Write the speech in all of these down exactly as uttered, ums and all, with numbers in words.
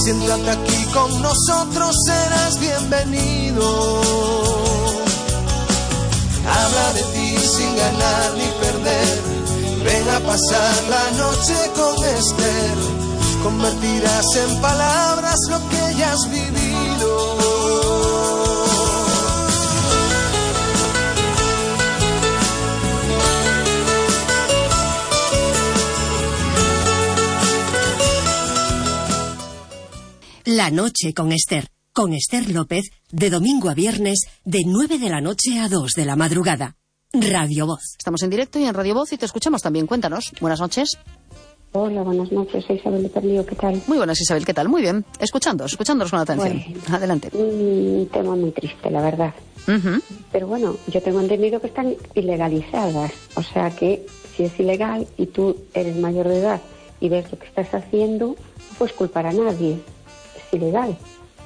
Siéntate aquí con nosotros, serás bienvenido. Habla de ti sin ganar ni perder. Ven a pasar la noche con Esther. Convertirás en palabras lo que ya has vivido. La noche con Esther, con Esther López, de domingo a viernes, de nueve de la noche a dos de la madrugada. Radio Voz. Estamos en directo y en Radio Voz y te escuchamos también. Cuéntanos. Buenas noches. Hola, buenas noches. Soy Isabel de Perlío. ¿Qué tal? Muy buenas, Isabel. ¿Qué tal? Muy bien. Escuchando, escuchándonos con atención. Bueno, adelante. Un tema muy triste, la verdad. Uh-huh. Pero bueno, yo tengo entendido que están ilegalizadas. O sea que si es ilegal y tú eres mayor de edad y ves lo que estás haciendo, no puedes culpar a nadie. Es ilegal.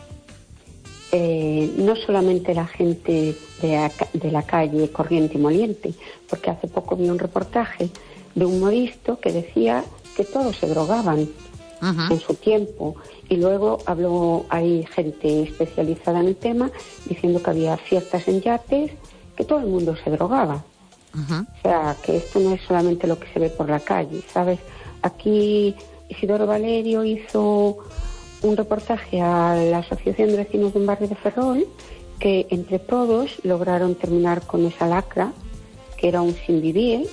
Eh, no solamente la gente de, a, de la calle corriente y moliente, porque hace poco vi un reportaje de un modisto que decía que todos se drogaban uh-huh. en su tiempo, y luego habló, hay gente especializada en el tema diciendo que había fiestas en yates, que todo el mundo se drogaba. Uh-huh. O sea, que esto no es solamente lo que se ve por la calle, ¿sabes? Aquí Isidoro Valerio hizo un reportaje a la Asociación de Vecinos de un barrio de Ferrol, que entre todos lograron terminar con esa lacra, que era un sin vivir,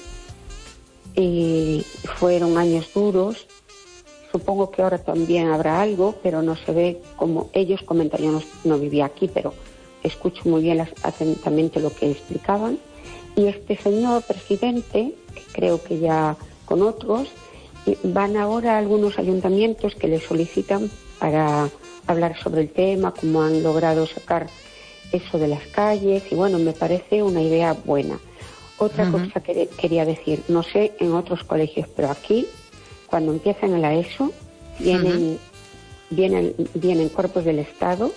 y fueron años duros. Supongo que ahora también habrá algo, pero no se ve como ellos comentan. Yo no, no vivía aquí, pero escucho muy bien las, atentamente lo que explicaban. Y este señor presidente, que creo que ya con otros, van ahora a algunos ayuntamientos que le solicitan para hablar sobre el tema, cómo han logrado sacar eso de las calles, y bueno, me parece una idea buena. Otra uh-huh. cosa que quería decir, no sé en otros colegios, pero aquí, cuando empiezan en la ESO, vienen, uh-huh. vienen, vienen cuerpos del Estado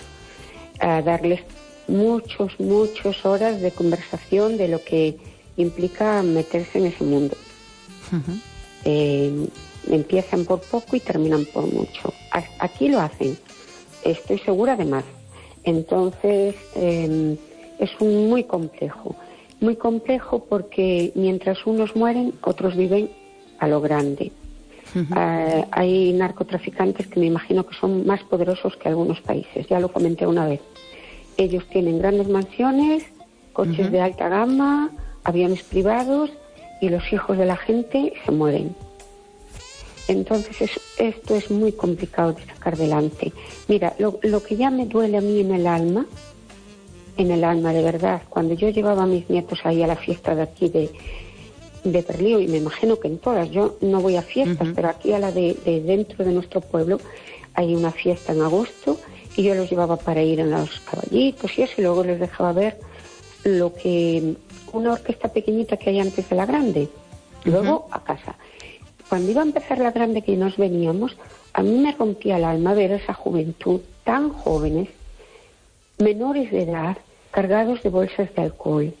a darles muchos, muchas horas de conversación de lo que implica meterse en ese mundo. Uh-huh. Eh, empiezan por poco y terminan por mucho. Aquí lo hacen, estoy segura de más. Entonces, eh, es un muy complejo. Muy complejo porque mientras unos mueren, otros viven a lo grande. Uh-huh. Uh, hay narcotraficantes que me imagino que son más poderosos que algunos países. Ya lo comenté una vez. Ellos tienen grandes mansiones, coches uh-huh. de alta gama, aviones privados, y los hijos de la gente se mueren. Entonces es, esto es muy complicado de sacar adelante. Mira, lo, lo que ya me duele a mí en el alma, en el alma de verdad, cuando yo llevaba a mis nietos ahí a la fiesta de aquí de, de Perlío, y me imagino que en todas, yo no voy a fiestas, uh-huh. pero aquí a la de, de dentro de nuestro pueblo hay una fiesta en agosto, y yo los llevaba para ir en los caballitos y eso, y luego les dejaba ver lo que una orquesta pequeñita que hay antes de la grande, luego uh-huh. a casa. Cuando iba a empezar la grande, que nos veníamos, a mí me rompía el alma ver esa juventud tan jóvenes, menores de edad, cargados de bolsas de alcohol.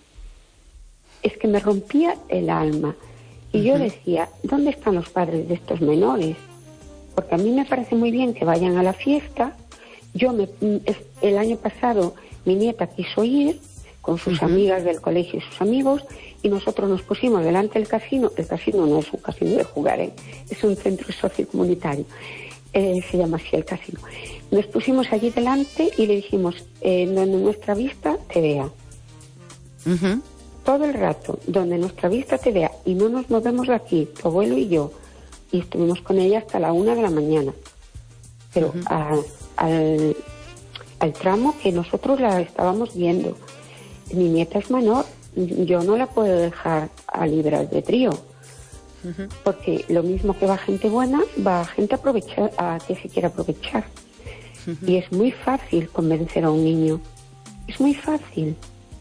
Es que me rompía el alma. Y uh-huh. yo decía, ¿dónde están los padres de estos menores? Porque a mí me parece muy bien que vayan a la fiesta. Yo me, el año pasado mi nieta quiso ir con sus uh-huh. amigas del colegio y sus amigos, y nosotros nos pusimos delante del casino. El casino no es un casino de jugar, ¿eh? Es un centro sociocomunitario, eh, se llama así el casino. Nos pusimos allí delante y le dijimos, eh, donde nuestra vista te vea. Uh-huh. Todo el rato, donde nuestra vista te vea, y no nos movemos de aquí, tu abuelo y yo. Y estuvimos con ella hasta la una de la mañana. Pero uh-huh. a, al, al tramo que nosotros la estábamos viendo. Mi nieta es menor, yo no la puedo dejar a libre albedrío, uh-huh. porque lo mismo que va gente buena, va gente a aprovechar, a que se quiera aprovechar. Uh-huh. Y es muy fácil convencer a un niño, es muy fácil.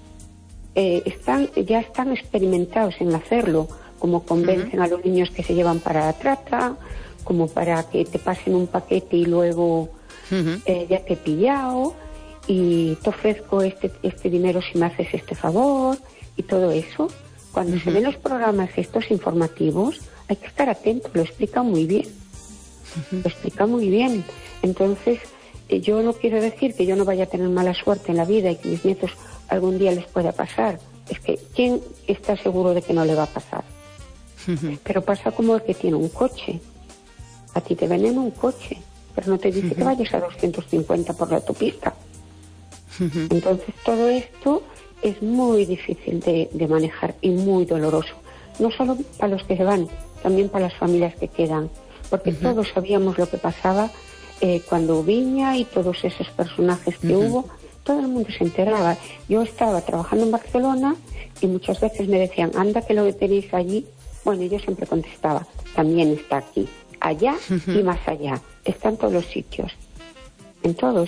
Eh, están, ya están experimentados en hacerlo, como convencen uh-huh. a los niños que se llevan para la trata, como para que te pasen un paquete y luego uh-huh. eh, ya te he pillado, y te ofrezco este, este dinero si me haces este favor, y todo eso. Cuando uh-huh. se ven los programas estos informativos, hay que estar atento, lo explica muy bien. Uh-huh. Lo explica muy bien. Entonces, eh, yo no quiero decir que yo no vaya a tener mala suerte en la vida y que mis nietos algún día les pueda pasar. Es que, ¿quién está seguro de que no le va a pasar? Uh-huh. Pero pasa como el que tiene un coche. A ti te venden un coche, pero no te dice uh-huh. que vayas a doscientos cincuenta por la autopista. Uh-huh. Entonces, todo esto es muy difícil de, de manejar y muy doloroso. No solo para los que se van, también para las familias que quedan. Porque uh-huh. todos sabíamos lo que pasaba eh, cuando Viña y todos esos personajes que uh-huh. hubo. Todo el mundo se enteraba. Yo estaba trabajando en Barcelona y muchas veces me decían, anda que lo que tenéis allí. Bueno, yo siempre contestaba, también está aquí, allá uh-huh. y más allá. Está en todos los sitios, en todos,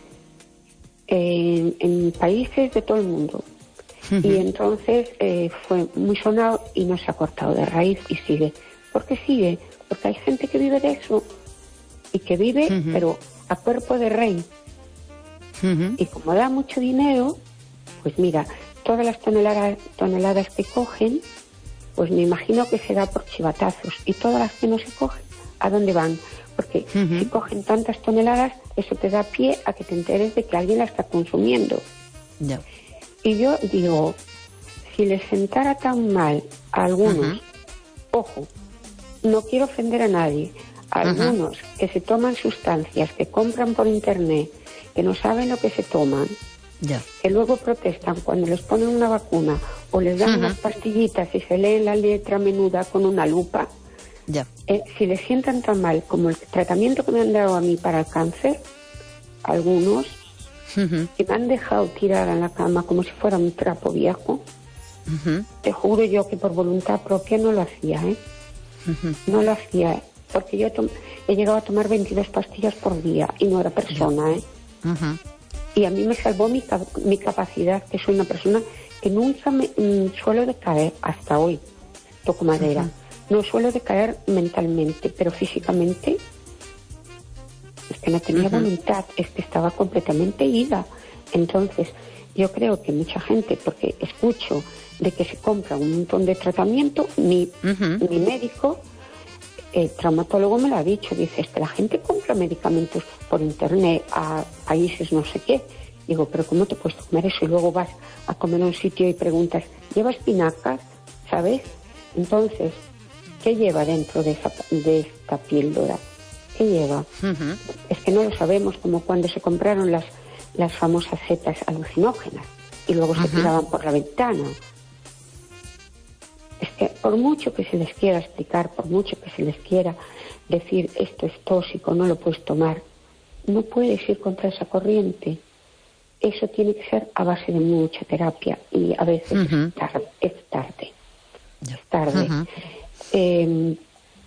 en, en países de todo el mundo. Uh-huh. Y entonces eh, fue muy sonado y no se ha cortado de raíz y sigue. ¿Por qué sigue? Porque hay gente que vive de eso y que vive, uh-huh. pero a cuerpo de rey. Uh-huh. Y como da mucho dinero, pues mira, todas las toneladas, toneladas que cogen, pues me imagino que será por chivatazos. Y todas las que no se cogen, ¿a dónde van? Porque uh-huh. si cogen tantas toneladas, eso te da pie a que te enteres de que alguien la está consumiendo. Yeah. Y yo digo, si les sentara tan mal a algunos, uh-huh. ojo, no quiero ofender a nadie, a uh-huh. algunos que se toman sustancias, que compran por internet, que no saben lo que se toman, yeah. que luego protestan cuando les ponen una vacuna o les dan uh-huh. unas pastillitas y se leen la letra menuda con una lupa, yeah. eh, si les sientan tan mal como el tratamiento que me han dado a mí para el cáncer, algunos uh-huh. que me han dejado tirada en la cama como si fuera un trapo viejo, uh-huh. te juro yo que por voluntad propia no lo hacía, ¿eh? Uh-huh. No lo hacía, porque yo to- he llegado a tomar veintidós pastillas por día y no era persona, ¿eh? Uh-huh. Y a mí me salvó mi, ca- mi capacidad, que soy una persona que nunca me mm, suelo decaer hasta hoy, toco madera, uh-huh. no suelo decaer mentalmente, pero físicamente es que no tenía uh-huh. voluntad, es que estaba completamente ida. Entonces yo creo que mucha gente, porque escucho de que se compra un montón de tratamiento, mi, uh-huh. mi médico, el traumatólogo me lo ha dicho, dice, es que la gente compra medicamentos por internet a países no sé qué. Digo, pero ¿cómo te puedes comer eso? Y luego vas a comer a un sitio y preguntas, ¿lleva espinacas? ¿Sabes? Entonces, ¿qué lleva dentro de, esa, de esta píldora? ¿Qué lleva? Uh-huh. Es que no lo sabemos, como cuando se compraron las, las famosas setas alucinógenas y luego uh-huh. se tiraban por la ventana. Es que por mucho que se les quiera explicar, por mucho que se les quiera decir esto es tóxico, no lo puedes tomar, no puedes ir contra esa corriente. Eso tiene que ser a base de mucha terapia y a veces uh-huh. es tarde. Es tarde. Es tarde. Uh-huh. Eh,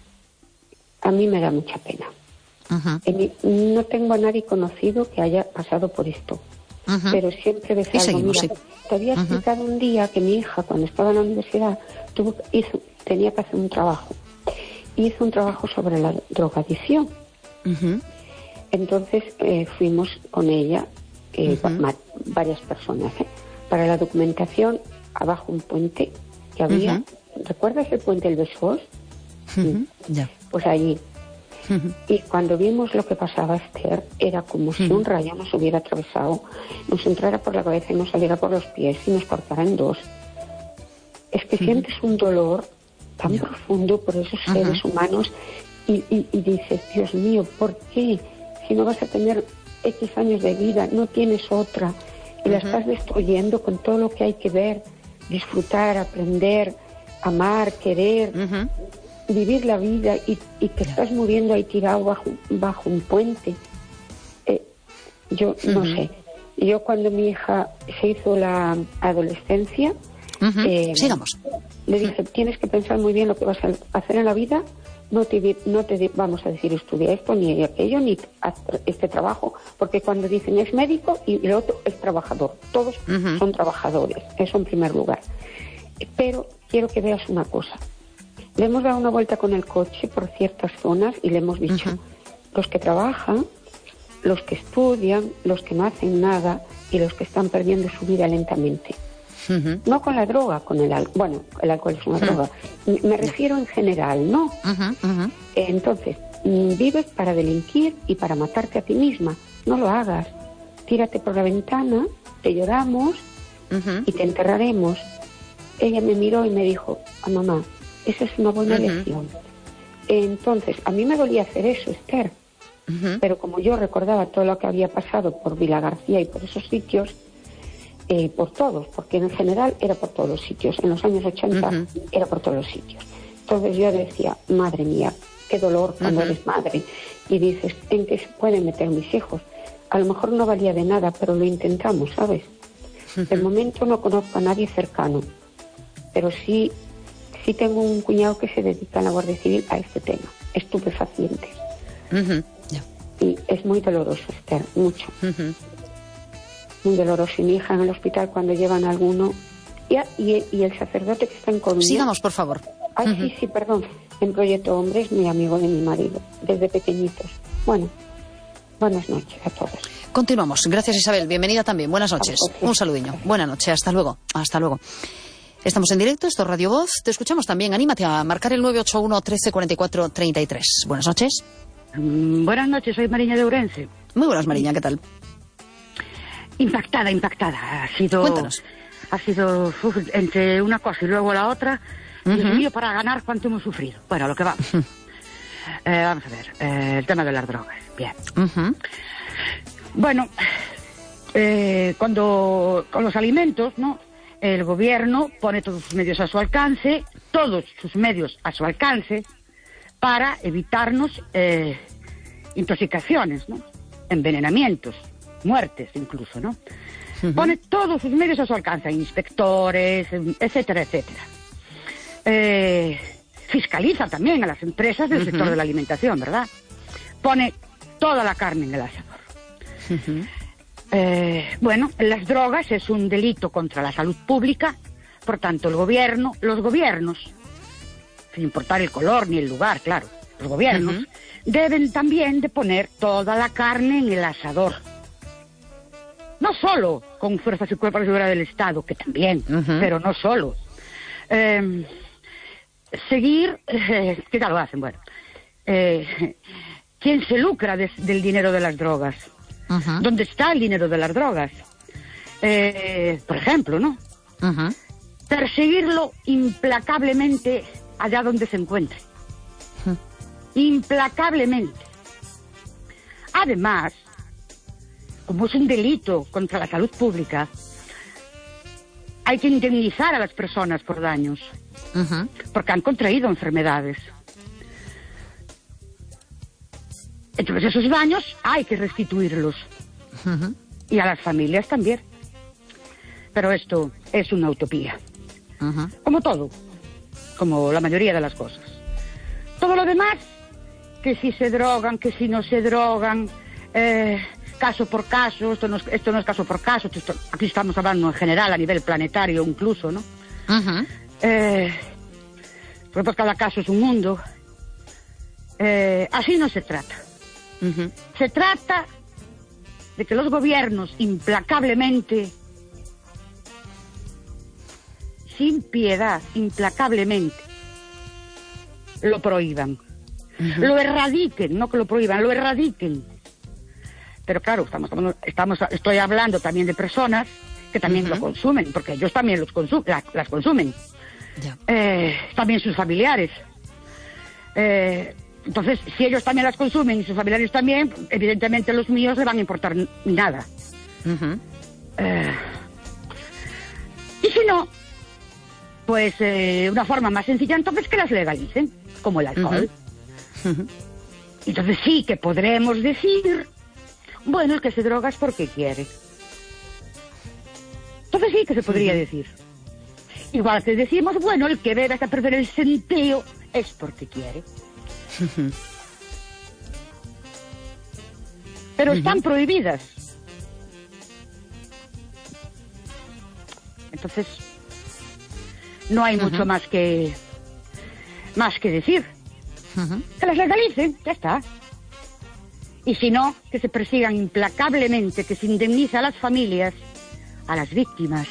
a mí me da mucha pena. Uh-huh. Eh, no tengo a nadie conocido que haya pasado por esto. Uh-huh. Pero siempre ves algo. Seguimos, Mira, sí. Te había uh-huh. explicado un día que mi hija, cuando estaba en la universidad, tuvo, hizo, tenía que hacer un trabajo. Hizo un trabajo sobre la drogadicción. Uh-huh. Entonces eh, fuimos con ella, eh, uh-huh. ma- varias personas, ¿eh? para la documentación, abajo un puente que había. Uh-huh. ¿Recuerdas el puente del Besós? Uh-huh. Sí. Yeah. Pues allí. Uh-huh. Y cuando vimos lo que pasaba, Esther, era como uh-huh. si un rayo nos hubiera atravesado, nos entrara por la cabeza y nos saliera por los pies y nos cortara en dos. Es que uh-huh. sientes un dolor tan yeah. profundo por esos uh-huh. seres humanos y, y, y dices, Dios mío, ¿por qué? Si no vas a tener X años de vida, no tienes otra y uh-huh. la estás destruyendo con todo lo que hay que ver, disfrutar, aprender, amar, querer... Uh-huh. vivir la vida y, y que estás muriendo ahí tirado bajo, bajo un puente. Eh, yo uh-huh. no sé. Yo cuando mi hija se hizo la adolescencia, uh-huh. eh, sigamos. Le dije, tienes que pensar muy bien lo que vas a hacer en la vida. No te, no te vamos a decir estudia esto, ni aquello, ni haz este trabajo, porque cuando dicen es médico y el otro es trabajador. Todos uh-huh. son trabajadores, eso en primer lugar. Pero quiero que veas una cosa. Le hemos dado una vuelta con el coche por ciertas zonas y le hemos dicho, uh-huh. los que trabajan, los que estudian, los que no hacen nada y los que están perdiendo su vida lentamente. Uh-huh. No con la droga, con el alcohol. Bueno, el alcohol es una uh-huh. droga. Me refiero en general, ¿no? Uh-huh. Uh-huh. Entonces, vives para delinquir y para matarte a ti misma. No lo hagas. Tírate por la ventana, te lloramos uh-huh. y te enterraremos. Ella me miró y me dijo, ah, mamá, esa es una buena uh-huh. lección. Entonces, a mí me dolía hacer eso, Esther. Uh-huh. Pero como yo recordaba todo lo que había pasado por Vila García y por esos sitios, eh, por todos, porque en general era por todos los sitios. En los años ochenta uh-huh. era por todos los sitios. Entonces yo decía, madre mía, qué dolor cuando uh-huh. eres madre. Y dices, ¿en qué se pueden meter mis hijos? A lo mejor no valía de nada, pero lo intentamos, ¿sabes? Uh-huh. De momento no conozco a nadie cercano, pero sí, sí tengo un cuñado que se dedica en la Guardia Civil a este tema, estupefacientes. Uh-huh. Yeah. Y es muy doloroso, Esther, mucho. Uh-huh. Muy doloroso. Y mi hija en el hospital, cuando llevan a alguno... Y, y, y el sacerdote que está en Coruña... Sigamos, por favor. Ay, uh-huh. sí, sí, perdón. En Proyecto Hombre es muy amigo de mi marido, desde pequeñitos. Bueno, buenas noches a todos. Continuamos. Gracias, Isabel. Bienvenida también. Buenas noches. Un saludiño. Buenas noches. Hasta luego. Hasta luego. Estamos en directo, esto es Radio Voz. Te escuchamos también. Anímate a marcar el nueve ocho uno, trece, cuarenta y cuatro, treinta y tres. Buenas noches. Mm, buenas noches, soy Mariña de Ourense. Muy buenas, Mariña, ¿qué tal? Impactada, impactada. Ha sido... Cuéntanos. Ha sido uf, entre una cosa y luego la otra. Uh-huh. Dios mío, para ganar cuánto hemos sufrido. Bueno, lo que vamos. Uh-huh. eh, vamos a ver, eh, el tema de las drogas. Bien. Uh-huh. Bueno, eh, cuando con los alimentos, ¿no? El gobierno pone todos sus medios a su alcance, todos sus medios a su alcance, para evitarnos eh, intoxicaciones, ¿no? Envenenamientos, muertes incluso, ¿no? Uh-huh. Pone todos sus medios a su alcance, inspectores, etcétera, etcétera. Eh, fiscaliza también a las empresas del uh-huh. sector de la alimentación, ¿verdad? Pone toda la carne en el asador. Uh-huh. Eh, bueno, las drogas es un delito contra la salud pública, por tanto el gobierno, los gobiernos, sin importar el color ni el lugar, claro, los gobiernos uh-huh. deben también de poner toda la carne en el asador. No solo con fuerzas y cuerpos de seguridad del Estado, que también, uh-huh. pero no solo. Eh, seguir, eh, ¿qué tal lo hacen? Bueno, eh, ¿quién se lucra de, del dinero de las drogas? Uh-huh. ¿Dónde está el dinero de las drogas? Eh, por ejemplo, ¿no? Uh-huh. Perseguirlo implacablemente allá donde se encuentre. Uh-huh. Implacablemente. Además, como es un delito contra la salud pública, hay que indemnizar a las personas por daños, uh-huh. porque han contraído enfermedades. Entonces esos daños hay que restituirlos. Uh-huh. Y a las familias también. Pero esto es una utopía. Uh-huh. Como todo. Como la mayoría de las cosas. Todo lo demás, que si se drogan, que si no se drogan, eh, caso por caso, esto no es, esto no es caso por caso, esto, aquí estamos hablando en general, a nivel planetario incluso, ¿no? Uh-huh. Eh, porque pues cada caso es un mundo. Eh, así no se trata. Uh-huh. Se trata de que los gobiernos implacablemente, sin piedad, implacablemente, lo prohíban. Uh-huh. Lo erradiquen, no que lo prohíban, lo erradiquen. Pero claro, estamos, estamos, estoy hablando también de personas que también uh-huh. lo consumen, porque ellos también los consum, las, las consumen. Yeah. Eh, también sus familiares. Eh, Entonces, si ellos también las consumen y sus familiares también, evidentemente los míos le van a importar nada. Uh-huh. Eh, y si no, pues eh, una forma más sencilla entonces que las legalicen, como el alcohol. Uh-huh. Uh-huh. Entonces sí que podremos decir, bueno, el que se droga es porque quiere. Entonces sí que se podría uh-huh. decir. Igual que decimos, bueno, el que bebe hasta perder el sentido es porque quiere. Pero están uh-huh. prohibidas. Entonces no hay uh-huh. mucho más que más que decir. Uh-huh. Que las legalicen, ya está. Y si no, que se persigan implacablemente, que se indemnice a las familias, a las víctimas,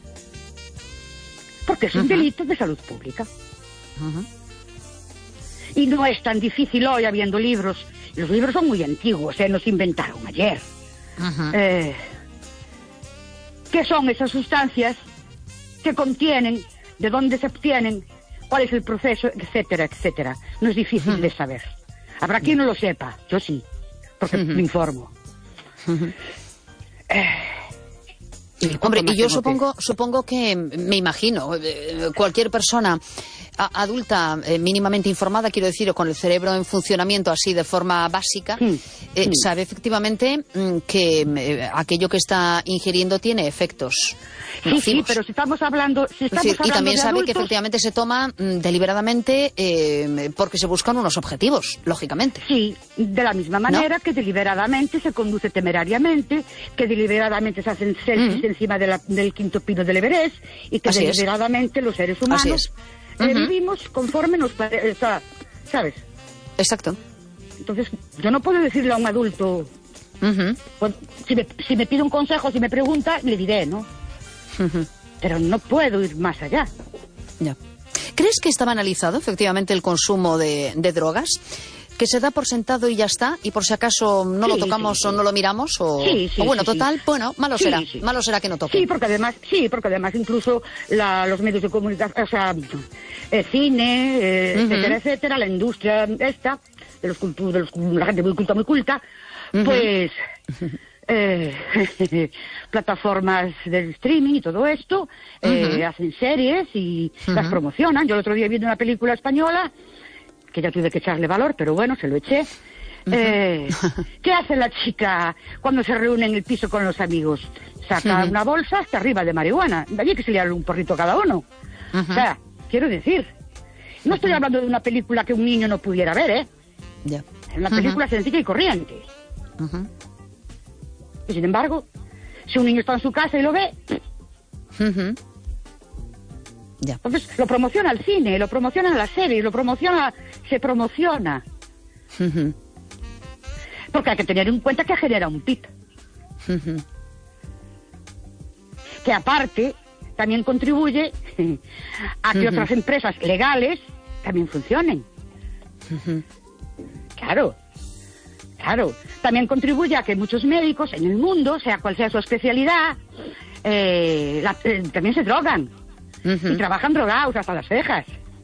porque es un uh-huh. delito de salud pública. Uh-huh. Y no es tan difícil hoy habiendo libros. Los libros son muy antiguos, ¿eh? No se inventaron ayer. Uh-huh. Eh, ¿Qué son esas sustancias? ¿Qué contienen? ¿De dónde se obtienen? ¿Cuál es el proceso? Etcétera, etcétera. No es difícil uh-huh. de saber. Habrá quien no lo sepa. Yo sí, porque uh-huh. me informo. Uh-huh. Eh, Hombre, y yo supongo, que... supongo que, me imagino, cualquier persona adulta eh, mínimamente informada, quiero decir, o con el cerebro en funcionamiento así de forma básica, mm. Eh, mm. sabe efectivamente mm, que eh, aquello que está ingiriendo tiene efectos sí, nocivos. Sí, pero si estamos hablando... Si estamos es decir, hablando y también de sabe adultos... que efectivamente se toma mm, deliberadamente eh, porque se buscan unos objetivos, lógicamente. Sí, de la misma manera, ¿no?, que deliberadamente se conduce temerariamente, que deliberadamente se hacen selfies mm. encima de la, del quinto pino del Everest, y que así deliberadamente es. los seres humanos... Uh-huh. vivimos conforme nos parece, ¿sabes? Exacto. Entonces, yo no puedo decirle a un adulto, uh-huh. pues, si, me, si me pide un consejo, si me pregunta, le diré, ¿no? Uh-huh. Pero no puedo ir más allá. Ya. ¿Crees que está banalizado efectivamente el consumo de, de drogas? ¿Que se da por sentado y ya está? ¿Y por si acaso no sí, lo tocamos sí, sí. o no lo miramos? O, sí, sí, o bueno, sí, total, sí. bueno, malo sí, será. Sí. Malo será que no toque. Sí, porque además, sí, porque además incluso la, los medios de comunicación, o sea, el cine, eh, uh-huh. etcétera, etcétera, la industria esta, de los cultu- de los, la gente muy culta, muy culta, uh-huh. pues... Eh, plataformas del streaming y todo esto, eh, uh-huh. hacen series y uh-huh. las promocionan. Yo el otro día vi una película española que ya tuve que echarle valor, pero bueno, se lo eché. Uh-huh. Eh, ¿Qué hace la chica cuando se reúne en el piso con los amigos? Saca uh-huh. una bolsa hasta arriba de marihuana. De allí que se le da un porrito a cada uno. Uh-huh. O sea, quiero decir, no estoy hablando de una película que un niño no pudiera ver, ¿eh? Yeah. Es una película uh-huh. sencilla y corriente. Uh-huh. Y sin embargo, si un niño está en su casa y lo ve... Uh-huh. Yeah. Entonces lo promociona el cine, lo promociona la serie, lo promociona, se promociona. Uh-huh. Porque hay que tener en cuenta que genera un P I B. Uh-huh. Que aparte también contribuye a que uh-huh. otras empresas legales también funcionen. Uh-huh. Claro, claro. También contribuye a que muchos médicos en el mundo, sea cual sea su especialidad, eh, la, eh, también se drogan. Uh-huh. Y trabajan drogados hasta las cejas.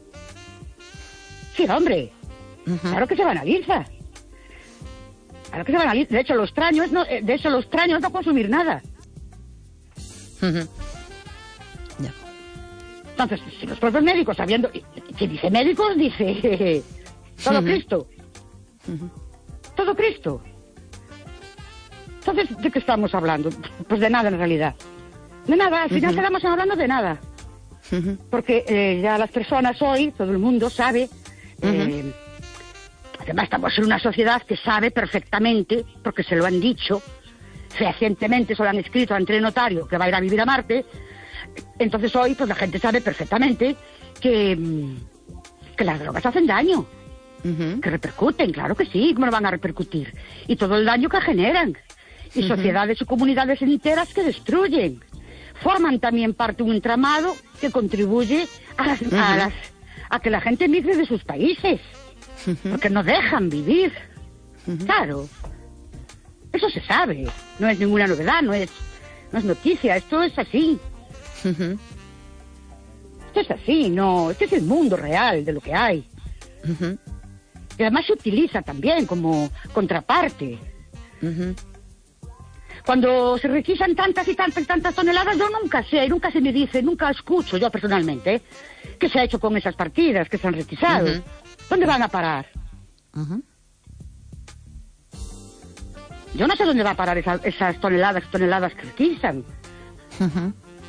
Sí, hombre. Uh-huh. Claro que se banaliza. Claro que se banaliza. De hecho, los extraños no, de hecho, los extraños no consumir nada. Uh-huh. Yeah. Entonces, si los propios médicos, sabiendo... Si dice médicos, dice... Todo uh-huh. Cristo. Uh-huh. Todo Cristo. Entonces, ¿de qué estamos hablando? Pues de nada, en realidad. De nada. Al final uh-huh. quedamos hablando de nada. Uh-huh. Porque eh, ya las personas hoy, todo el mundo sabe, uh-huh. eh, además estamos en una sociedad que sabe perfectamente, porque se lo han dicho, fehacientemente se lo han escrito ante el notario, que va a ir a vivir a Marte. Entonces hoy pues la gente sabe perfectamente que, que las drogas hacen daño, uh-huh. que repercuten, claro que sí, ¿cómo lo van a repercutir? Y todo el daño que generan, y uh-huh. sociedades y comunidades enteras que destruyen. Forman también parte de un entramado que contribuye a, las, uh-huh. a, las, a que la gente migre de sus países, uh-huh. porque no dejan vivir. Uh-huh. Claro, eso se sabe, no es ninguna novedad, no es, no es noticia, esto es así. Uh-huh. Esto es así, no, este es el mundo real de lo que hay. Uh-huh. Y además se utiliza también como contraparte. Uh-huh. Cuando se requisan tantas y tantas y tantas toneladas, yo nunca sé, nunca se me dice, nunca escucho yo personalmente, ¿eh? ¿Qué se ha hecho con esas partidas que se han requisado? Uh-huh. ¿Dónde van a parar? Uh-huh. Yo no sé dónde va a parar esa, esas toneladas y toneladas que requisan. Uh-huh.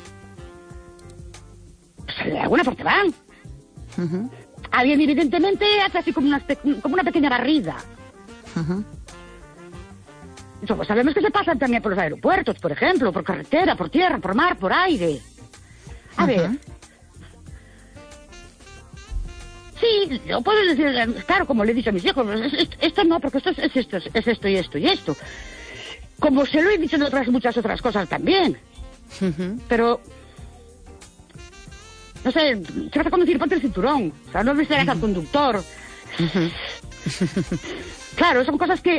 Pues de alguna parte van. Uh-huh. Alguien evidentemente hace así como una, como una pequeña barrida. Uh-huh. Eso, pues sabemos que se pasan también por los aeropuertos, por ejemplo, por carretera, por tierra, por mar, por aire. A uh-huh. ver. Sí, yo puedo decir, claro, como le he dicho a mis hijos, esto, esto no, porque esto es, es esto, es esto y esto y esto. Como se lo he dicho en otras muchas otras cosas también. Uh-huh. Pero, no sé, si vas a conducir, ponte el cinturón. O sea, no me serás uh-huh. al conductor. Uh-huh. Claro, son cosas que...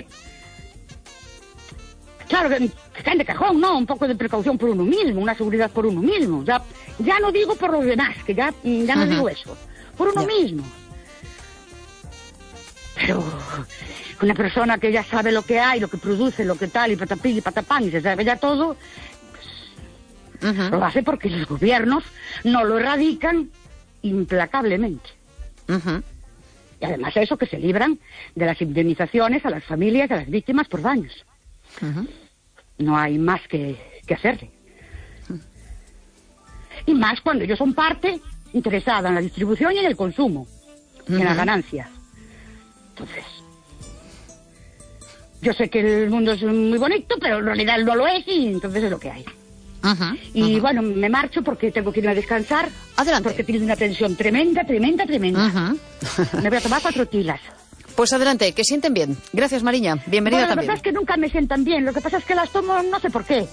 Claro, que, que caen de cajón, ¿no? Un poco de precaución por uno mismo, una seguridad por uno mismo. Ya, ya no digo por los demás, que ya, ya no uh-huh. digo eso. Por uno yeah. mismo. Pero una persona que ya sabe lo que hay, lo que produce, lo que tal, y patapín y patapán, y se sabe ya todo, pues, uh-huh. lo hace porque los gobiernos no lo erradican implacablemente. Uh-huh. Y además eso, que se libran de las indemnizaciones a las familias, a las víctimas por daños. Uh-huh. No hay más que, que hacerle. Uh-huh. Y más cuando ellos son parte interesada en la distribución y en el consumo, uh-huh. y en la ganancia. Entonces, yo sé que el mundo es muy bonito, pero en realidad no lo es, y entonces es lo que hay. Uh-huh, y uh-huh. bueno, me marcho porque tengo que irme a descansar. Adelante. Porque tienes una tensión tremenda, tremenda, tremenda. Uh-huh. Me voy a tomar cuatro tilas. Pues adelante, que sienten bien. Gracias, Mariña. Bienvenida bueno, también. Lo que pasa es que nunca me sientan bien. Lo que pasa es que las tomo no sé por qué.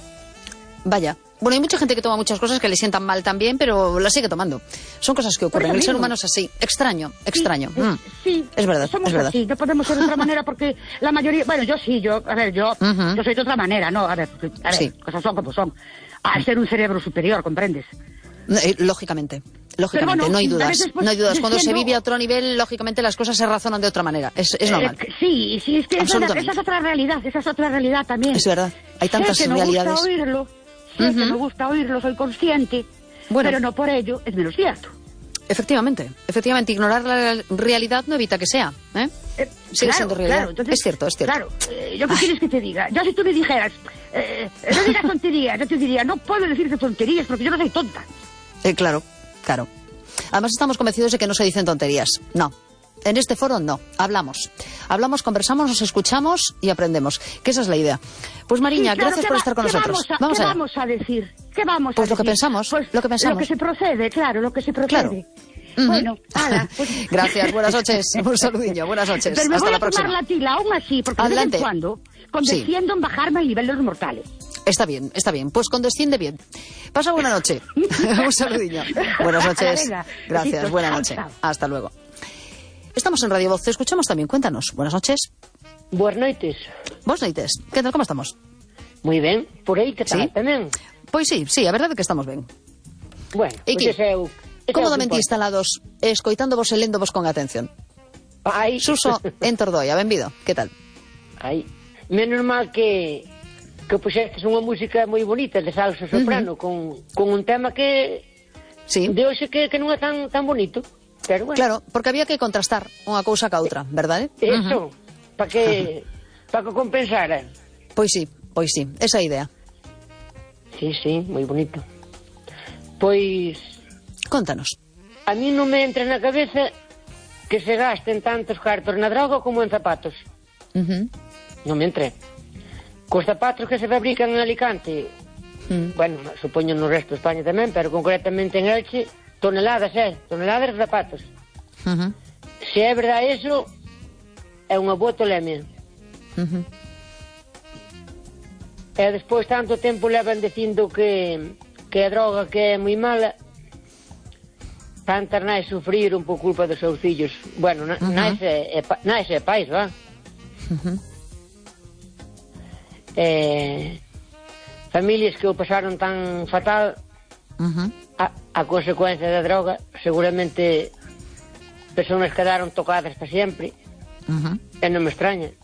Vaya. Bueno, hay mucha gente que toma muchas cosas que le sientan mal también, pero las sigue tomando. Son cosas que ocurren. El ser humano es así. Extraño, extraño. Sí, mm. sí. Es verdad, somos es verdad. así. No podemos ser de otra manera porque la mayoría... Bueno, yo sí, yo... A ver, yo... Uh-huh. Yo soy de otra manera, ¿no? A ver, a ver, sí. cosas son como son. Al ser un cerebro superior, ¿comprendes? Eh, lógicamente. Lógicamente, bueno, no hay dudas. Veces, pues, no hay dudas. Cuando siendo... se vive a otro nivel, lógicamente las cosas se razonan de otra manera. Es, es normal. Eh, sí, sí, es que esa, esa es otra realidad. Esa es otra realidad también. Es verdad. Hay tantas sé que realidades. Me gusta oírlo. Sé uh-huh. que me gusta oírlo, soy consciente. Bueno, pero no por ello es menos cierto. Efectivamente, efectivamente, ignorar la realidad no evita que sea, ¿eh? eh Sigue claro, siendo realidad. Claro, entonces, es cierto, es cierto. Claro, eh, ¿yo qué quieres que te diga? Yo si tú me dijeras, eh, no digas tonterías, yo te diría, no puedo decirte tonterías porque yo no soy tonta. Eh, claro, claro. Además estamos convencidos de que no se dicen tonterías. No. En este foro no, hablamos. Hablamos, conversamos, nos escuchamos y aprendemos. Que esa es la idea. Pues Mariña, sí, claro, gracias por va, estar con nosotros. Vamos a, vamos ¿Qué allá. vamos a decir? ¿Qué vamos pues a lo decir? que pensamos, pues lo que pensamos. Lo que se procede, claro, lo que se procede. Claro. Uh-huh. Bueno, ala, pues... Gracias, buenas noches. Un saludillo, buenas noches. Pero me Hasta voy la a próxima. tomar la tila aún así, porque Adelante. de vez en cuando condesciendo sí. en bajarme al nivel de los mortales. Está bien, está bien. Pues condesciende bien. Pasa buena noche. Un saludillo. Buenas noches. Venga, gracias, besitos. buena Chao, noche. chao. Hasta luego. Estamos en Radio Voz, te escuchamos también. Cuéntanos. Buenas noches. Buenas noites. Buenas noites. ¿Qué tal, cómo estamos? Moi ben. Por aí que tal, ¿Sí? tamén? Pois sí, sí, a verdade é que estamos ben. Bueno, e pois que, eu... cómodamente instalados, escoitándovos e léndovos con atención. Ai. Suso en Tordoia, benvido. Que tal? Ai. Menos mal que que puxestes unha música moi bonita de salsa soprano, uh-huh. con, con un tema que sí. de hoxe que, que non é tan, tan bonito. Pero bueno. Claro, porque había que contrastar unha cousa ca outra, verdade? Eso, uh-huh. para que para que compensara. Pois sí, pois sí, esa é a idea. Sí, sí, moi bonito. Pois... Contanos. A mí non me entra na cabeza que se gasten tantos cartos na droga como en zapatos. Uh-huh. Non me entra. Cos zapatos que se fabrican en Alicante, uh-huh. bueno, supoño no resto de España tamén, pero concretamente en Elche, toneladas, eh, toneladas de zapatos. Uh-huh. Se é verdade eso, é unha boa tolemia. Uh-huh. E despois tanto tempo levan dicindo que que a droga que é moi mala, tantas nais sufriron por culpa dos seus fillos. Bueno, na, uh-huh. nais e, nais e pais, va? Uh-huh. Eh, familias que o pasaron tan fatal, uh-huh. a, a consecuencia da droga, seguramente persoas quedaron tocadas para sempre. Uh-huh. E non me extraña.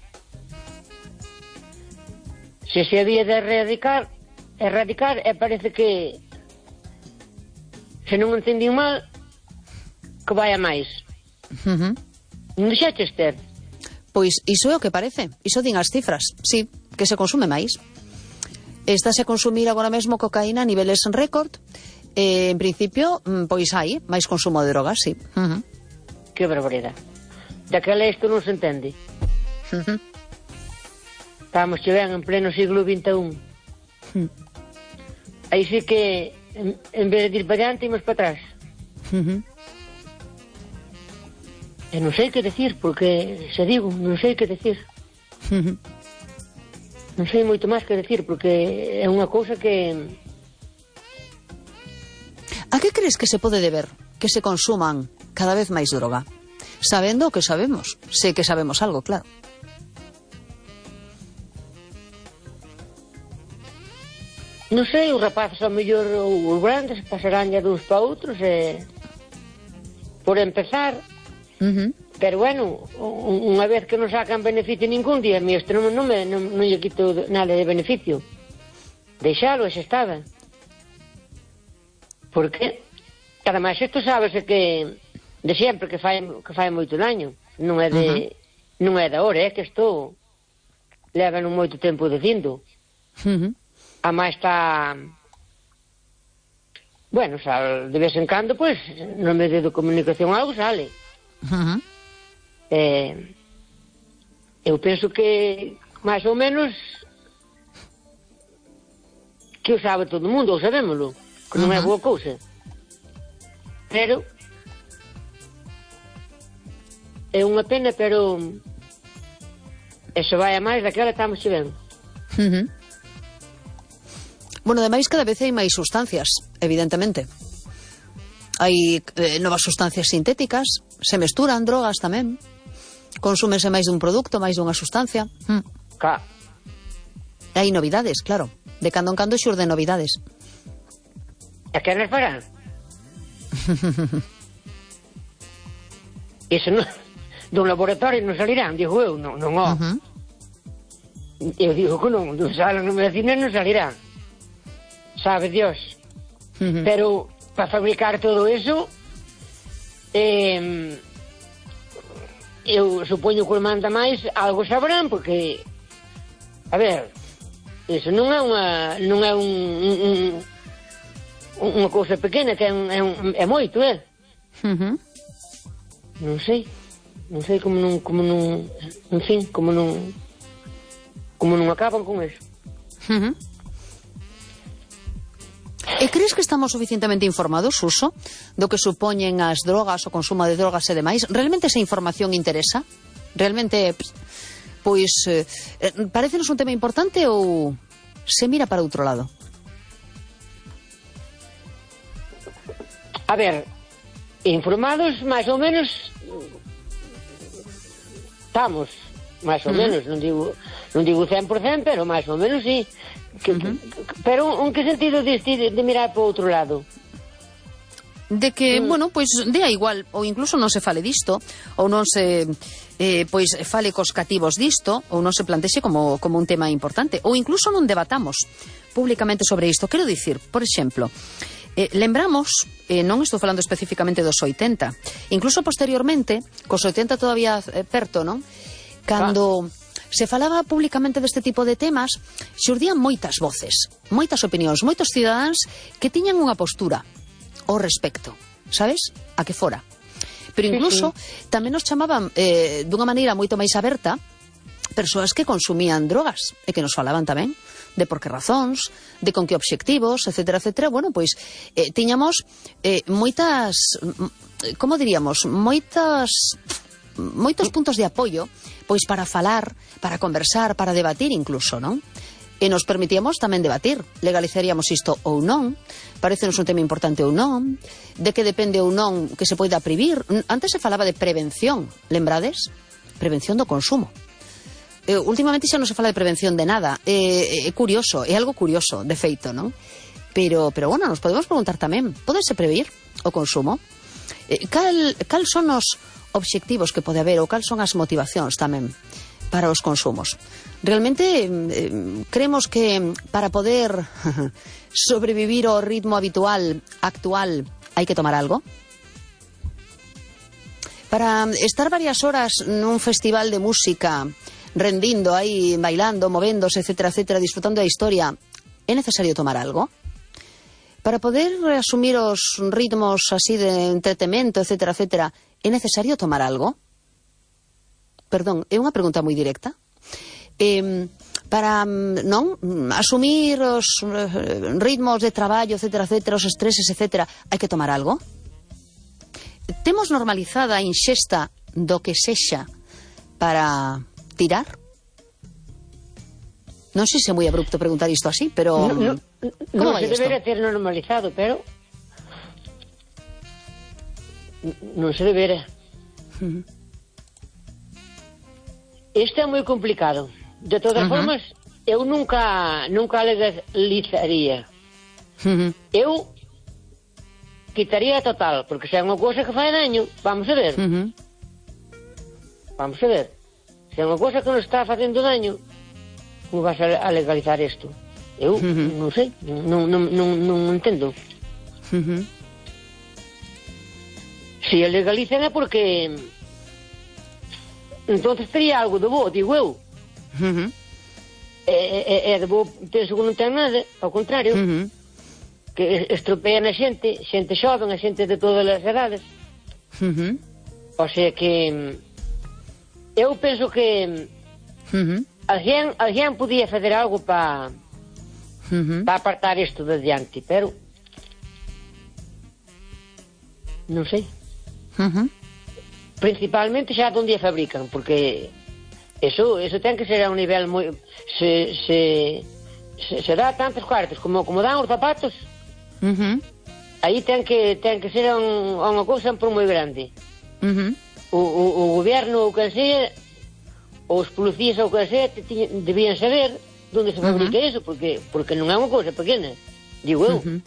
Se se había de erradicar, erradicar, e parece que se non entendín mal, que vai a máis. Uh-huh. Non deixaches ter? Pois iso é o que parece, iso din as cifras, sí, que se consume máis. Estáse a consumir agora mesmo cocaína a niveles en récord, e en principio, pois hai máis consumo de drogas, sí. Uh-huh. Que barbaridade. Daquela isto non se entende. Uh-huh. Estamos che ben en pleno siglo vinte e un. Uh-huh. Aí sí que en, en vez de ir para diante, imos para atrás. Uh-huh. E non sei que decir, porque se digo, non sei que decir. Uh-huh. Non sei moito máis que decir, porque é unha cousa que... A que crees que se pode deber que se consuman cada vez máis droga? sabendo o que sabemos. Sé que sabemos algo, claro. Non sei, os rapaces ao mellor os grandes pasarán ya duns para outros e por empezar, Uh-huh. pero bueno, un- unha vez que non sacan beneficio ningún día, mi este non, non, me, non, non lle quito nada de beneficio. Deixalo, e xa estaba. Porque, ademais, isto sábese que de sempre que fai, que fai moito daño. Non é de, uh-huh. non é de ahora, é que isto leva non moito tempo dicindo. Uh-huh. A máis está... Bueno, sal, de vez en cando, pois, no medio de comunicación algo sale. Uh-huh. Eh, eu penso que, máis ou menos, que o sabe todo o mundo, ou sabémolo, que non é boa cousa. Pero... é unha pena, pero... eso vai a máis daquela estamos xe ben. Uh-huh. Bueno, ademais cada vez hai máis sustancias, evidentemente. Hai eh, novas sustancias sintéticas, se mesturan drogas tamén. Consúmense máis dun produto, máis dunha sustancia. Mm. Ca. Hai novidades, claro. De cando en cando xurden novidades. E que nos farán? Iso non... dun laboratorio non salirán, digo eu, non, non ó. Uh-huh. Eu digo que non, dun salón de medicina non salirán. Sabe Dios. Uh-huh. Pero para fabricar todo eso, eh, eu supoño que os manda máis algo sabrán, porque a ver, eso non é unha non é un, un, un unha cousa pequena, que é, un, é, un, é moito, é? Uh-huh. Non sei, non sei como non, como non, en fin, como non, como non acaban con eso. Uh-huh. E crees que estamos suficientemente informados, Suso, do que supoñen as drogas, o consumo de drogas e demais? Realmente esa información interesa? Realmente, pois, eh, parecenos un tema importante ou se mira para outro lado? A ver, informados máis ou menos estamos, máis ou uh-huh. menos, non digo non digo cen por cento, pero máis ou menos sí. Que, uh-huh. que, pero en que sentido diste de, de mirar para outro lado? De que, mm. bueno, pois dea igual, ou incluso non se fale disto, ou non se eh, pois fale cos cativos disto, ou non se plantexe como, como un tema importante, ou incluso non debatamos públicamente sobre isto. Quero dicir, por exemplo, eh, lembramos, eh, non estou falando especificamente dos oitenta, incluso posteriormente, cos oitenta todavía eh, perto, non? Cando... Ah. se falaba públicamente deste tipo de temas, xurdían moitas voces, moitas opinións, moitos cidadáns que tiñan unha postura ao respecto, sabes? A que fora. Pero incluso sí, sí. tamén nos chamaban eh, dunha maneira moito máis aberta persoas que consumían drogas e que nos falaban tamén de por que razóns, de con que obxectivos, etcétera, etcétera. Bueno, pois eh, tiñamos eh, moitas, como diríamos, moitas moitos puntos de apoio pois para falar, para conversar, para debatir incluso, non? E nos permitíamos tamén debatir, legalizaríamos isto ou non, parecenos un tema importante ou non, de que depende ou non que se poida prohibir. Antes se falaba de prevención, lembrades? Prevención do consumo. Eh, últimamente xa non se fala de prevención de nada. É eh, eh, curioso, é algo curioso, de feito, non? Pero, pero bueno, nos podemos preguntar tamén, podese prever o consumo? Eh, cal, cal son os obxectivos que pode haber ou cal son as motivacións tamén para os consumos? Realmente eh, creemos que para poder sobrevivir ao ritmo habitual actual hai que tomar algo? Para estar varias horas nun festival de música rendindo aí, bailando, movéndose, etcétera, etcétera, disfrutando da historia, é necesario tomar algo? Para poder asumir os ritmos así de entretemento, etcétera, etcétera, é necesario tomar algo? Perdón, é unha pregunta moi directa. Eh, para, non, asumir os ritmos de traballo, etcétera, etcétera, os estreses, etcétera, hai que tomar algo? Temos normalizada a inxesta do que sexa para tirar? Non sei se é moi abrupto preguntar isto así, pero... No, no, como no vai se isto? debería ter normalizado, pero... non se debera. Uh-huh. Isto é moi complicado. De todas uh-huh. formas, eu nunca nunca legalizaría. Uh-huh. Eu quitaría total, porque se é unha cousa que fai daño, vamos a ver. Uh-huh. Vamos a ver. Se é unha cousa que nos está facendo daño, como vas a legalizar isto? Eu uh-huh. non sei, non, non, non, non entendo. Uh-huh. Se a legalizan é porque entonces tería algo de bo, digo eu. Uh-huh. É, é, é de bo, penso que non ten nada, ao contrario, uh-huh. que estropean a xente, xente xoven, a xente de todas as edades. Uh-huh. O sea que eu penso que uh-huh. alguén, alguén podía fazer algo para uh-huh. para apartar isto de diante, pero non sei. Uh-huh. Principalmente xa onde a fabrican, porque eso, eso ten que ser a un nivel moi... Se, se, se, se dá tantos cuartos como, como dan os zapatos, uh-huh. aí ten que, ten que ser un, unha cousa por moi grande. Uh-huh. O, o, o goberno ou que sea, os policías ou que sea, debían saber onde se fabrica uh-huh. eso, porque, porque non é unha cousa pequena, digo eu. Uh-huh.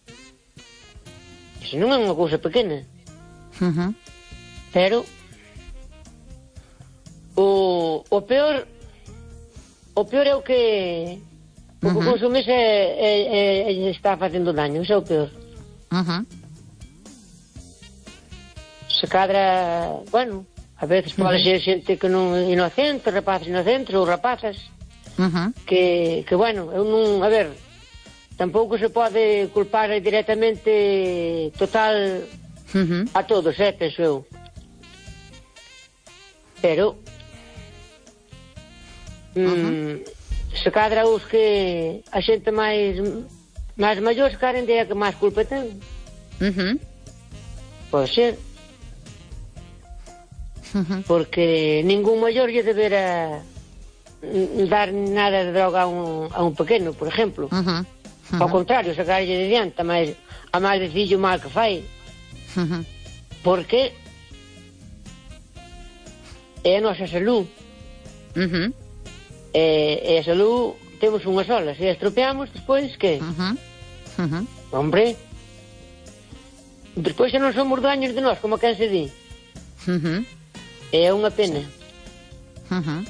Eso non é unha cousa pequena. Uh-huh. Pero o, o peor o peor é o que o que uh-huh. consumes é, é, é, está facendo daño, isso é o peor. Uh-huh. Se cadra, bueno, a veces uh-huh. pode ser xente que non inocente, rapaces inocentes ou rapazas uh-huh. que, que bueno, eu non, a ver, tampouco se pode culpar directamente total uh-huh. a todos, eh, penso eu. Pero mm, uh-huh. se cadra os que a xente máis máis maior se caren de que máis culpa ten. Uh-huh. Pode ser. Uh-huh. Porque ningún maior lle debera dar nada de droga a un, a un pequeno, por exemplo. Uh-huh. Uh-huh. Ao contrario, sacarlle de diante a máis, a máis decillo mal que fai. Uh-huh. Porque é a nosa salud. Uh-huh. E, e a salud temos unha sola. Se a estropeamos, despois, que? Uh-huh. Uh-huh. Hombre, despois se non somos daños de nós, como quen se di. Uh-huh. É unha pena. Uh-huh.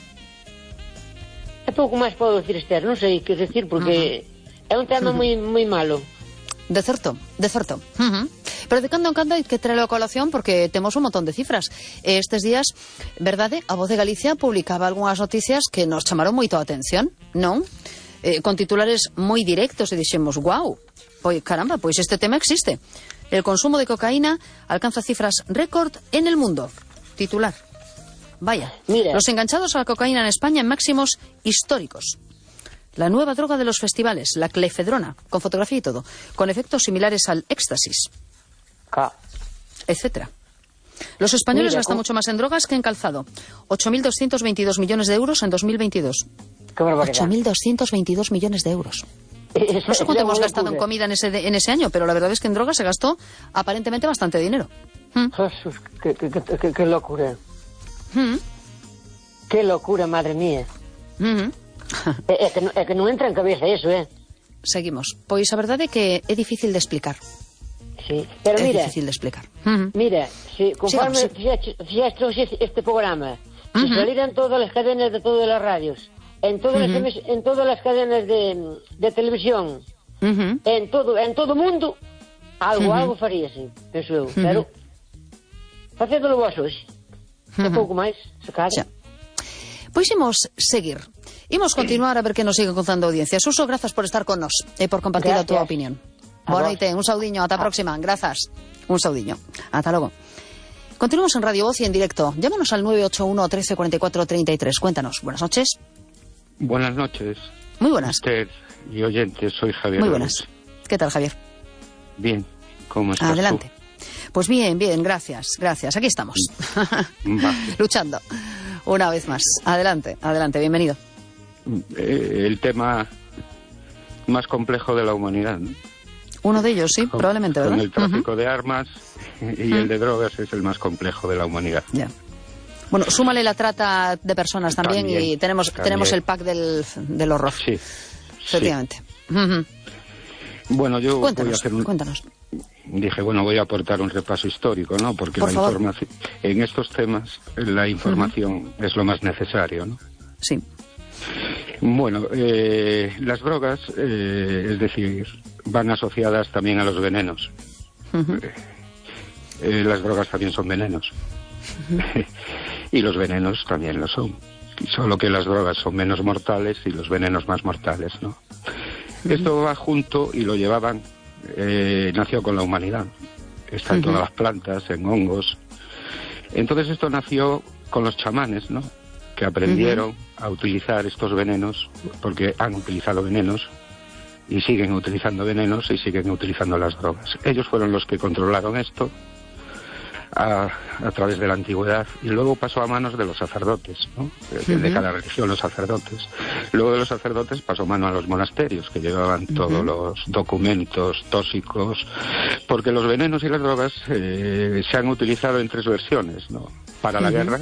É pouco máis podo decir, Esther, non sei que decir, porque uh-huh. é un tema moi uh-huh. moi malo. De certo, de certo. Uh-huh. Pero de cando en cando hai que traer a colación porque temos un montón de cifras. Estes días, verdade, a Voz de Galicia publicaba algunhas noticias que nos chamaron moito a atención, non? Eh, con titulares moi directos e dixemos, guau, pois caramba, pois este tema existe. El consumo de cocaína alcanza cifras récord en el mundo. Titular. Vaya, mira. Los enganchados a la cocaína en España en máximos históricos. La nueva droga de los festivales, la clefedrona, con fotografía y todo, con efectos similares al éxtasis, K. etcétera. Los españoles Mira, gastan ¿cómo? mucho más en drogas que en calzado. ocho mil doscientos veintidós millones de euros en dos mil veintidós. Qué barbaridad. ocho mil doscientos veintidós millones de euros. Es, no sé cuánto hemos gastado locura. en comida en ese, en ese año, pero la verdad es que en drogas se gastó aparentemente bastante dinero. ¿Mm? Jesús, qué, qué, qué, qué locura. ¿Mm? Qué locura, madre mía. ¿Mm? é, é, que non, é que non entra en cabeza eso, eh? Seguimos. Pois a verdade é que é difícil de explicar. Sí, pero é mira, difícil de explicar. Uh-huh. Mira, si conforme sí, sí. fixeste este programa, uh-huh. si saliran todas las cadenas de todas las radios, en todas uh-huh. las en todas las cadenas de, de televisión, uh-huh. en todo en todo mundo, algo uh-huh. algo faríase, penso eu, uh-huh. pero facéndolo vos hoxe. Uh-huh. É pouco máis, se cadra. Pois imos seguir. Imos continuar a ver que nos sigue contando audiencia. Suso, grazas por estar con nos e por compartir gracias. A túa opinión. Boa noite, un saudiño, ata a próxima. Grazas. Un saudiño. Ata logo. Continuamos en Radio Voz y en directo. Llámanos al nueve ocho uno, trece, cuarenta y cuatro, treinta y tres. Cuéntanos. Buenas noches. Buenas noches. Muy buenas. Usted y oyentes, soy Javier. Muy buenas. ¿Qué tal, Javier? Bien. ¿Cómo estás Adelante. Tú? Pues bien, bien, gracias, gracias. Aquí estamos. Luchando. Una vez más. Adelante, adelante, bienvenido. Eh, el tema más complejo de la humanidad, ¿no? Uno de ellos, sí, con, probablemente, ¿verdad? Con el tráfico uh-huh. de armas y uh-huh. el de drogas es el más complejo de la humanidad. Ya. Bueno, súmale la trata de personas también, también y tenemos también. tenemos el pack del, del horror. Sí. Efectivamente. Sí. Uh-huh. Bueno, yo cuéntanos, voy a hacer un... cuéntanos. Dije, bueno, voy a aportar un repaso histórico, ¿no? Porque Por la favor. información, en estos temas, la información uh-huh. es lo más necesario, ¿no? Sí. Bueno, eh, las drogas, eh, es decir, van asociadas también a los venenos. Uh-huh. Eh, las drogas también son venenos. Uh-huh. Y los venenos también lo son. Solo que las drogas son menos mortales y los venenos más mortales, ¿no? Uh-huh. Esto va junto y lo llevaban... Eh, nació con la humanidad, está en uh-huh. todas las plantas, en hongos. Entonces esto nació con los chamanes, ¿no? Que aprendieron uh-huh. a utilizar estos venenos, porque han utilizado venenos y siguen utilizando venenos y siguen utilizando las drogas. Ellos fueron los que controlaron esto a, a través de la antigüedad y luego pasó a manos de los sacerdotes, ¿no? De, uh-huh. de cada religión, los sacerdotes. Luego de los sacerdotes pasó a mano a los monasterios, que llevaban uh-huh. todos los documentos tóxicos, porque los venenos y las drogas eh, se han utilizado en tres versiones, ¿no? Para uh-huh. la guerra,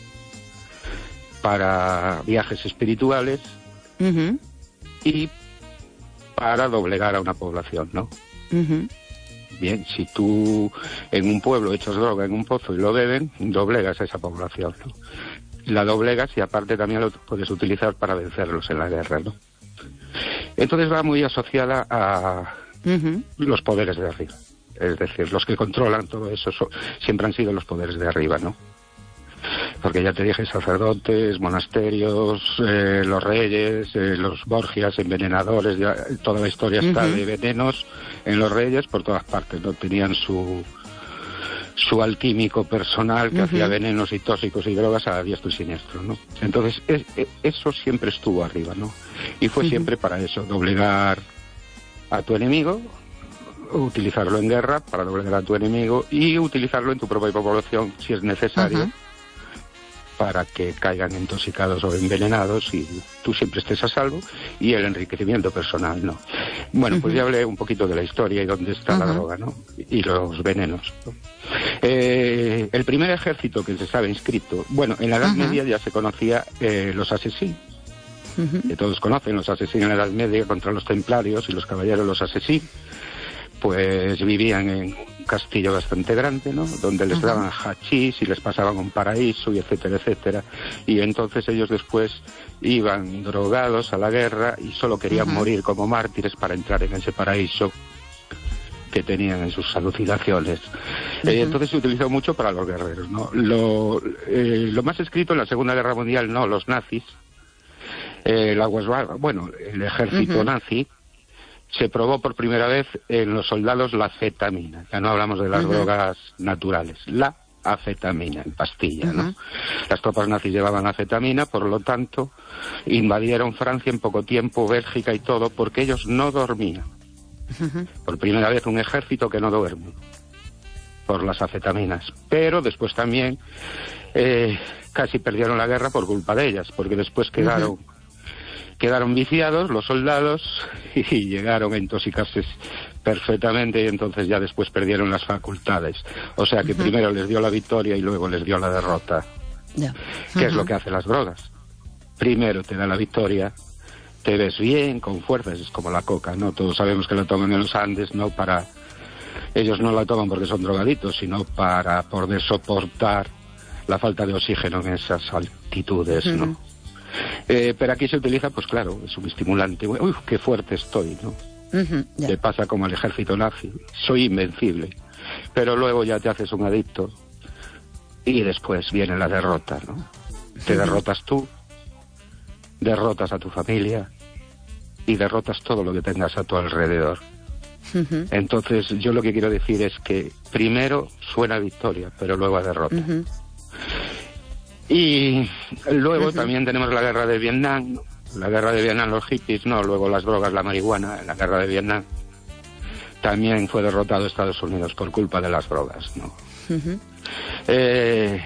para viajes espirituales uh-huh. y para doblegar a una población, ¿no? Uh-huh. Bien, si tú en un pueblo echas droga en un pozo y lo beben, doblegas a esa población, ¿no? La doblegas y aparte también lo puedes utilizar para vencerlos en la guerra, ¿no? Entonces va muy asociada a uh-huh. los poderes de arriba. Es decir, los que controlan todo eso son, siempre han sido los poderes de arriba, ¿no? Porque ya te dije, sacerdotes, monasterios, eh, los reyes, eh, los borgias, envenenadores, ya, toda la historia está uh-huh. de venenos en los reyes por todas partes, ¿no? Tenían su su alquímico personal que uh-huh. hacía venenos y tóxicos y drogas a diestro y siniestro, ¿no? Entonces, es, es, eso siempre estuvo arriba, ¿no? Y fue uh-huh. siempre para eso, doblegar a tu enemigo, utilizarlo en guerra para doblegar a tu enemigo y utilizarlo en tu propia población si es necesario. Uh-huh. Para que caigan intoxicados o envenenados y tú siempre estés a salvo, y el enriquecimiento personal, ¿no? Bueno, uh-huh. pues ya hablé un poquito de la historia y dónde está uh-huh. la droga, ¿no? Y los venenos, ¿no? Eh, el primer ejército que se sabe inscrito, bueno, en la Edad uh-huh. Media ya se conocía eh, los asesinos, uh-huh. que todos conocen, los asesinos en la Edad Media contra los templarios y los caballeros los asesinos, pues vivían en un castillo bastante grande, ¿no? Donde les daban uh-huh. hachís y les pasaban un paraíso y etcétera, etcétera. Y entonces ellos después iban drogados a la guerra y solo querían uh-huh. morir como mártires para entrar en ese paraíso que tenían en sus alucinaciones. Uh-huh. Eh, entonces se utilizó mucho para los guerreros, ¿no? Lo, eh, lo más escrito en la Segunda Guerra Mundial, no, los nazis, eh, la bueno, el ejército uh-huh. nazi, se probó por primera vez en los soldados la afetamina. Ya no hablamos de las uh-huh. drogas naturales. La afetamina en pastilla, uh-huh. ¿no? Las tropas nazis llevaban afetamina, por lo tanto, invadieron Francia en poco tiempo, Bélgica y todo, porque ellos no dormían. Uh-huh. Por primera vez un ejército que no duerme por las afetaminas. Pero después también eh, casi perdieron la guerra por culpa de ellas, porque después quedaron... Uh-huh. Quedaron viciados los soldados y llegaron a intoxicarse perfectamente y entonces ya después perdieron las facultades. O sea que uh-huh. primero les dio la victoria y luego les dio la derrota. Yeah. ¿Qué uh-huh. es lo que hacen las drogas? Primero te da la victoria, te ves bien, con fuerzas, es como la coca, ¿no? Todos sabemos que la toman en los Andes, no para... Ellos no la toman porque son drogaditos, sino para poder soportar la falta de oxígeno en esas altitudes, uh-huh. ¿no? Eh, pero aquí se utiliza, pues claro, es un estimulante. Uy, qué fuerte estoy, ¿no? Uh-huh, yeah. Te pasa como al ejército nazi. Soy invencible. Pero luego ya te haces un adicto y después viene la derrota, ¿no? Te uh-huh. derrotas tú, derrotas a tu familia y derrotas todo lo que tengas a tu alrededor. Uh-huh. Entonces, yo lo que quiero decir es que primero suena a victoria, pero luego a derrota. Uh-huh. Y luego uh-huh. también tenemos la guerra de Vietnam, ¿no? La guerra de Vietnam, los hippies, no, luego las drogas, la marihuana, en la guerra de Vietnam. También fue derrotado Estados Unidos por culpa de las drogas, ¿no? Uh-huh. Eh,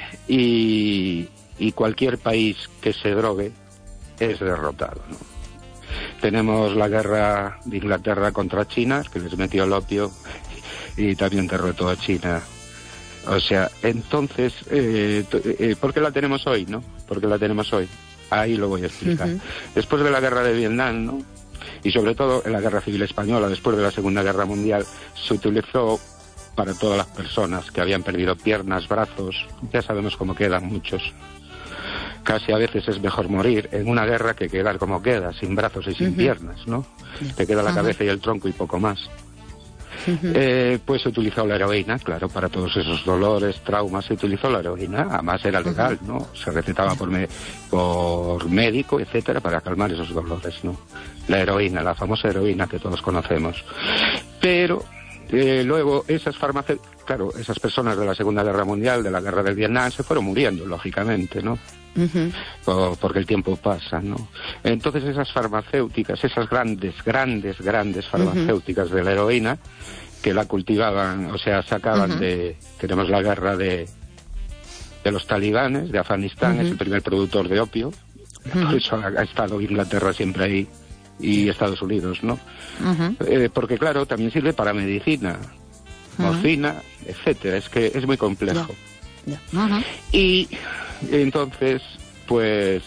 y, y cualquier país que se drogue es derrotado, ¿no? tenemos la guerra de Inglaterra contra China, que les metió el opio y también derrotó a China. O sea, entonces, eh, eh, ¿por qué la tenemos hoy, no? ¿Por qué la tenemos hoy? Ahí lo voy a explicar. Uh-huh. Después de la guerra de Vietnam, ¿no? Y sobre todo en la guerra civil española, después de la Segunda Guerra Mundial, se utilizó para todas las personas que habían perdido piernas, brazos, ya sabemos cómo quedan muchos. Casi a veces es mejor morir en una guerra que quedar como queda, sin brazos y sin uh-huh. piernas, ¿no? Te queda la uh-huh. cabeza y el tronco y poco más. Uh-huh. Eh, pues se utilizó la heroína, claro, para todos esos dolores, traumas, se utilizó la heroína, además era legal, uh-huh. ¿no? Se recetaba por, me por médico, etcétera, para calmar esos dolores, ¿no? La heroína, la famosa heroína que todos conocemos. Pero eh, luego esas farmacéuticas, claro, esas personas de la Segunda Guerra Mundial, de la Guerra del Vietnam, se fueron muriendo, lógicamente, ¿no? Uh-huh. Por, porque el tiempo pasa, ¿no? Entonces esas farmacéuticas, esas grandes, grandes, grandes farmacéuticas uh-huh. de la heroína, que la cultivaban, o sea, sacaban uh-huh. de... Tenemos la guerra de, de los talibanes, de Afganistán, uh-huh. es el primer productor de opio, uh-huh. por eso ha, ha estado Inglaterra siempre ahí, y Estados Unidos, ¿no? Uh-huh. Eh, porque claro, también sirve para medicina, uh-huh. morfina, etcétera, es que es muy complejo. Yeah. Yeah. Uh-huh. Y entonces, pues,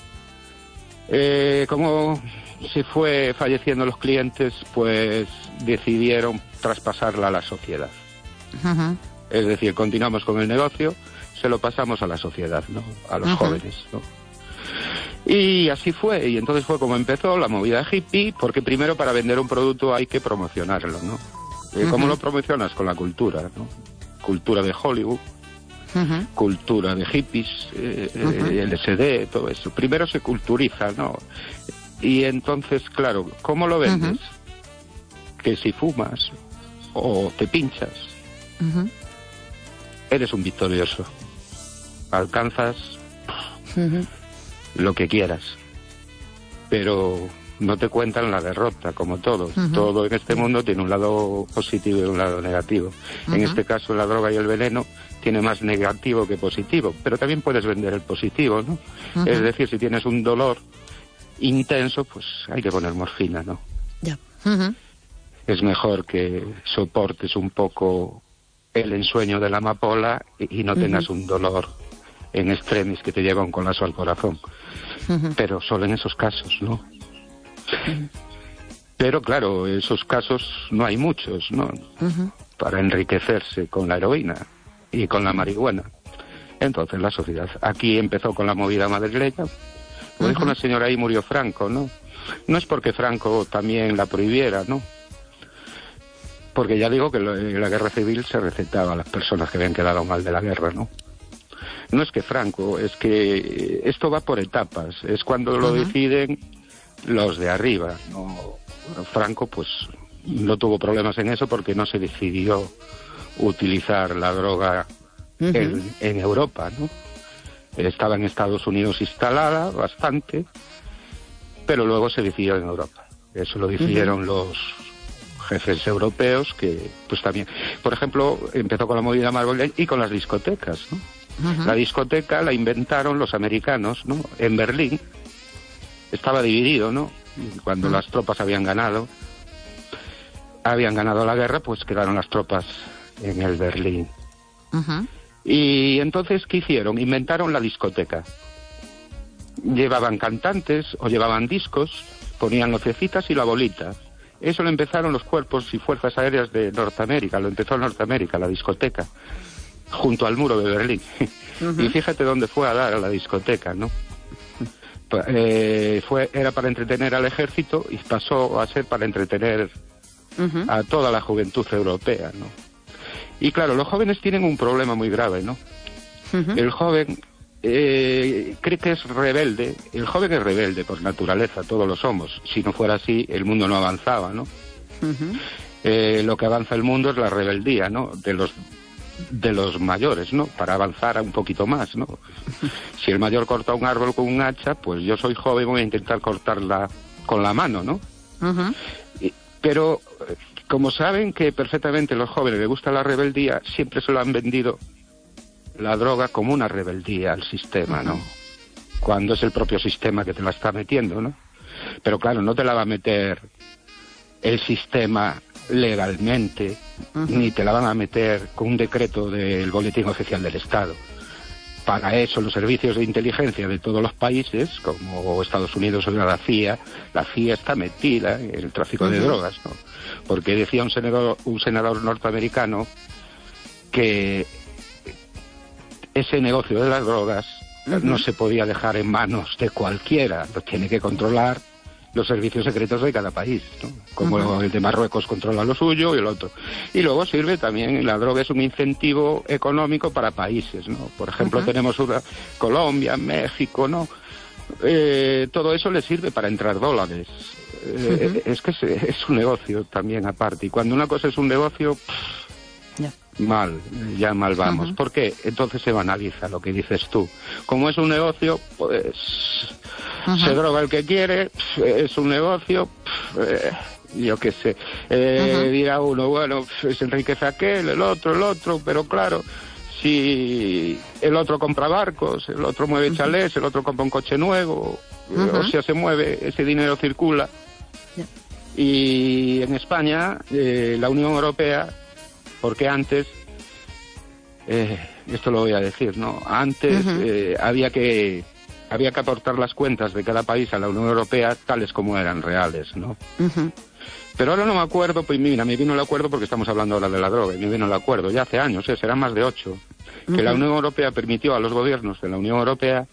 eh, como se fue falleciendo los clientes, pues decidieron traspasarla a la sociedad. Uh-huh. Es decir, continuamos con el negocio, se lo pasamos a la sociedad, ¿no? A los uh-huh. jóvenes, ¿no? Y así fue, y entonces fue como empezó la movida hippie, porque primero para vender un producto hay que promocionarlo, ¿no? Uh-huh. ¿Cómo lo promocionas? Con la cultura, ¿no? Cultura de Hollywood, uh-huh. cultura de hippies, eh, uh-huh. L S D, todo eso. Primero se culturiza, ¿no? Y entonces, claro, ¿cómo lo vendes? Uh-huh. Que si fumas o te pinchas, uh-huh. eres un victorioso. Alcanzas uh-huh. lo que quieras, pero no te cuentan la derrota, como todo. Uh-huh. Todo en este mundo tiene un lado positivo y un lado negativo. Uh-huh. En este caso, la droga y el veneno tiene más negativo que positivo, pero también puedes vender el positivo, ¿no? Uh-huh. Es decir, si tienes un dolor intenso, pues hay que poner morfina, ¿no? Ya. Uh-huh. Es mejor que soportes un poco el ensueño de la amapola y, y no uh-huh. tengas un dolor en extremis que te lleva un colapso al corazón. Uh-huh. Pero solo en esos casos, ¿no? Uh-huh. Pero claro, esos casos no hay muchos, ¿no? Uh-huh. Para enriquecerse con la heroína y con la marihuana. Entonces la sociedad. Aquí empezó con la movida madrileña. Como uh-huh. dijo una señora ahí, murió Franco, ¿no? No es porque Franco también la prohibiera, ¿no? Porque ya digo que en la guerra civil se recetaba a las personas que habían quedado mal de la guerra, ¿no? No es que Franco, es que esto va por etapas. Es cuando lo uh-huh. deciden los de arriba, ¿no? Franco, pues, no tuvo problemas en eso porque no se decidió utilizar la droga uh-huh. en, en Europa, ¿no? Estaba en Estados Unidos instalada bastante, pero luego se decidió en Europa. Eso lo decidieron uh-huh. los jefes europeos que, pues también... Por ejemplo, empezó con la movida madrileña y con las discotecas, ¿no? Uh-huh. La discoteca la inventaron los americanos, ¿no? En Berlín. Estaba dividido, ¿no? Y cuando uh-huh. las tropas habían ganado, habían ganado la guerra, pues quedaron las tropas en el Berlín. Uh-huh. Y entonces, ¿qué hicieron? Inventaron la discoteca. Llevaban cantantes o llevaban discos, ponían lucecitas y la bolita. Eso lo empezaron los cuerpos y fuerzas aéreas de Norteamérica, lo empezó en Norteamérica, la discoteca, junto al muro de Berlín. Uh-huh. Y fíjate dónde fue a dar a la discoteca, ¿no? Eh, fue, era para entretener al ejército y pasó a ser para entretener uh-huh. a toda la juventud europea, ¿no? Y claro, los jóvenes tienen un problema muy grave, ¿no? Uh-huh. El joven eh, cree que es rebelde. El joven es rebelde por naturaleza, todos lo somos. Si no fuera así, el mundo no avanzaba, ¿no? Uh-huh. Eh, lo que avanza el mundo es la rebeldía, ¿no? De los de los mayores, ¿no? Para avanzar un poquito más, ¿no? Si el mayor corta un árbol con un hacha, pues yo soy joven, voy a intentar cortarla con la mano, ¿no? Uh-huh. Y, pero, como saben que perfectamente los jóvenes les gusta la rebeldía, siempre se lo han vendido la droga como una rebeldía al sistema, ¿no? Uh-huh. Cuando es el propio sistema que te la está metiendo, ¿no? Pero claro, no te la va a meter el sistema legalmente, uh-huh. ni te la van a meter con un decreto del Boletín Oficial del Estado. Para eso los servicios de inteligencia de todos los países, como Estados Unidos o la C I A, la C I A está metida en el tráfico uh-huh. de drogas, ¿no? Porque decía un senador, un senador norteamericano que ese negocio de las drogas uh-huh. no se podía dejar en manos de cualquiera, lo tiene que controlar los servicios secretos de cada país, ¿no? Como uh-huh. el de Marruecos controla lo suyo y el otro. Y luego sirve también, la droga es un incentivo económico para países, ¿no? Por ejemplo, uh-huh. tenemos una, Colombia, México, ¿no? Eh, todo eso le sirve para entrar dólares. Eh, uh-huh. Es que es, es un negocio también aparte. Y cuando una cosa es un negocio, pff, yeah. mal, ya mal vamos. Uh-huh. ¿Por qué? Entonces se banaliza lo que dices tú. Como es un negocio, pues... Uh-huh. se droga el que quiere, es un negocio, eh, yo qué sé, eh, uh-huh. dirá uno, bueno, se enriquece aquel, el otro, el otro, pero claro, si el otro compra barcos, el otro mueve uh-huh. chalés, el otro compra un coche nuevo, uh-huh. o sea, se mueve, ese dinero circula. Yeah. Y en España, eh, la Unión Europea, porque antes, eh, esto lo voy a decir, ¿no? Antes uh-huh. eh, había que... había que aportar las cuentas de cada país a la Unión Europea tales como eran reales, ¿no? Uh-huh. Pero ahora no me acuerdo, pues mira, me vino el acuerdo porque estamos hablando ahora de la droga, y me vino el acuerdo, ya hace años, eh, serán más de ocho, uh-huh. que la Unión Europea permitió a los gobiernos de la Unión Europea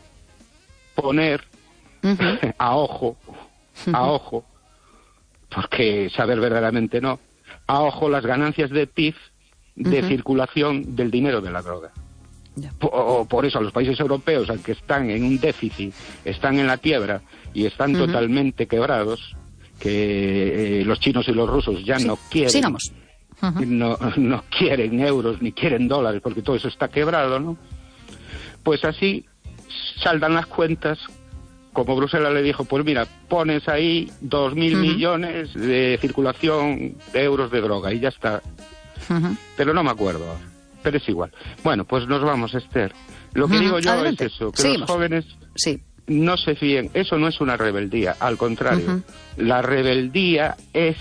poner uh-huh. a ojo, a uh-huh. ojo, porque saber verdaderamente no, a ojo las ganancias de P I B de uh-huh. circulación del dinero de la droga. Por, por eso a los países europeos, que están en un déficit, están en la quiebra y están uh-huh. totalmente quebrados, que eh, los chinos y los rusos ya sí. no quieren Sigamos. Uh-huh. no, no quieren euros ni quieren dólares porque todo eso está quebrado, ¿no? Pues así saldan las cuentas, como Bruselas le dijo, pues mira, pones ahí dos mil uh-huh. millones de circulación de euros de droga y ya está. Uh-huh. Pero no me acuerdo ahora. Pero es igual. Bueno, pues nos vamos, Esther. Lo que uh-huh. digo yo Adelante. es eso, que Seguimos. los jóvenes sí. no se fíen. Eso no es una rebeldía, al contrario. Uh-huh. La rebeldía es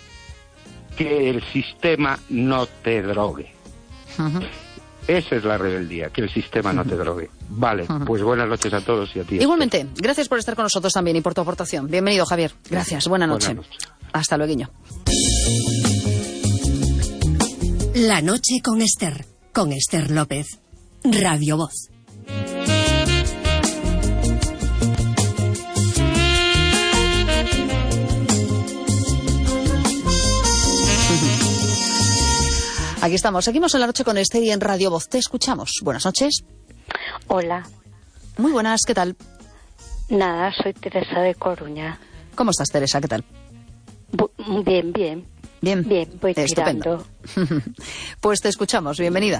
que el sistema no te drogue. Uh-huh. Esa es la rebeldía, que el sistema uh-huh. no te drogue. Vale, uh-huh. pues buenas noches a todos y a ti. Igualmente, Esther. Gracias por estar con nosotros también y por tu aportación. Bienvenido, Javier. Gracias, buena noche. Buenas noches. Hasta luego. La noche con Esther, con Esther López, Radio Voz. Aquí estamos, seguimos en La noche con Esther y en Radio Voz. Te escuchamos. Buenas noches. Hola. Muy buenas, ¿qué tal? Nada, soy Teresa de Coruña. ¿Cómo estás, Teresa? ¿Qué tal? Bu- bien, bien. Bien, bien, voy estupendo. tirando. Pues te escuchamos, bienvenida.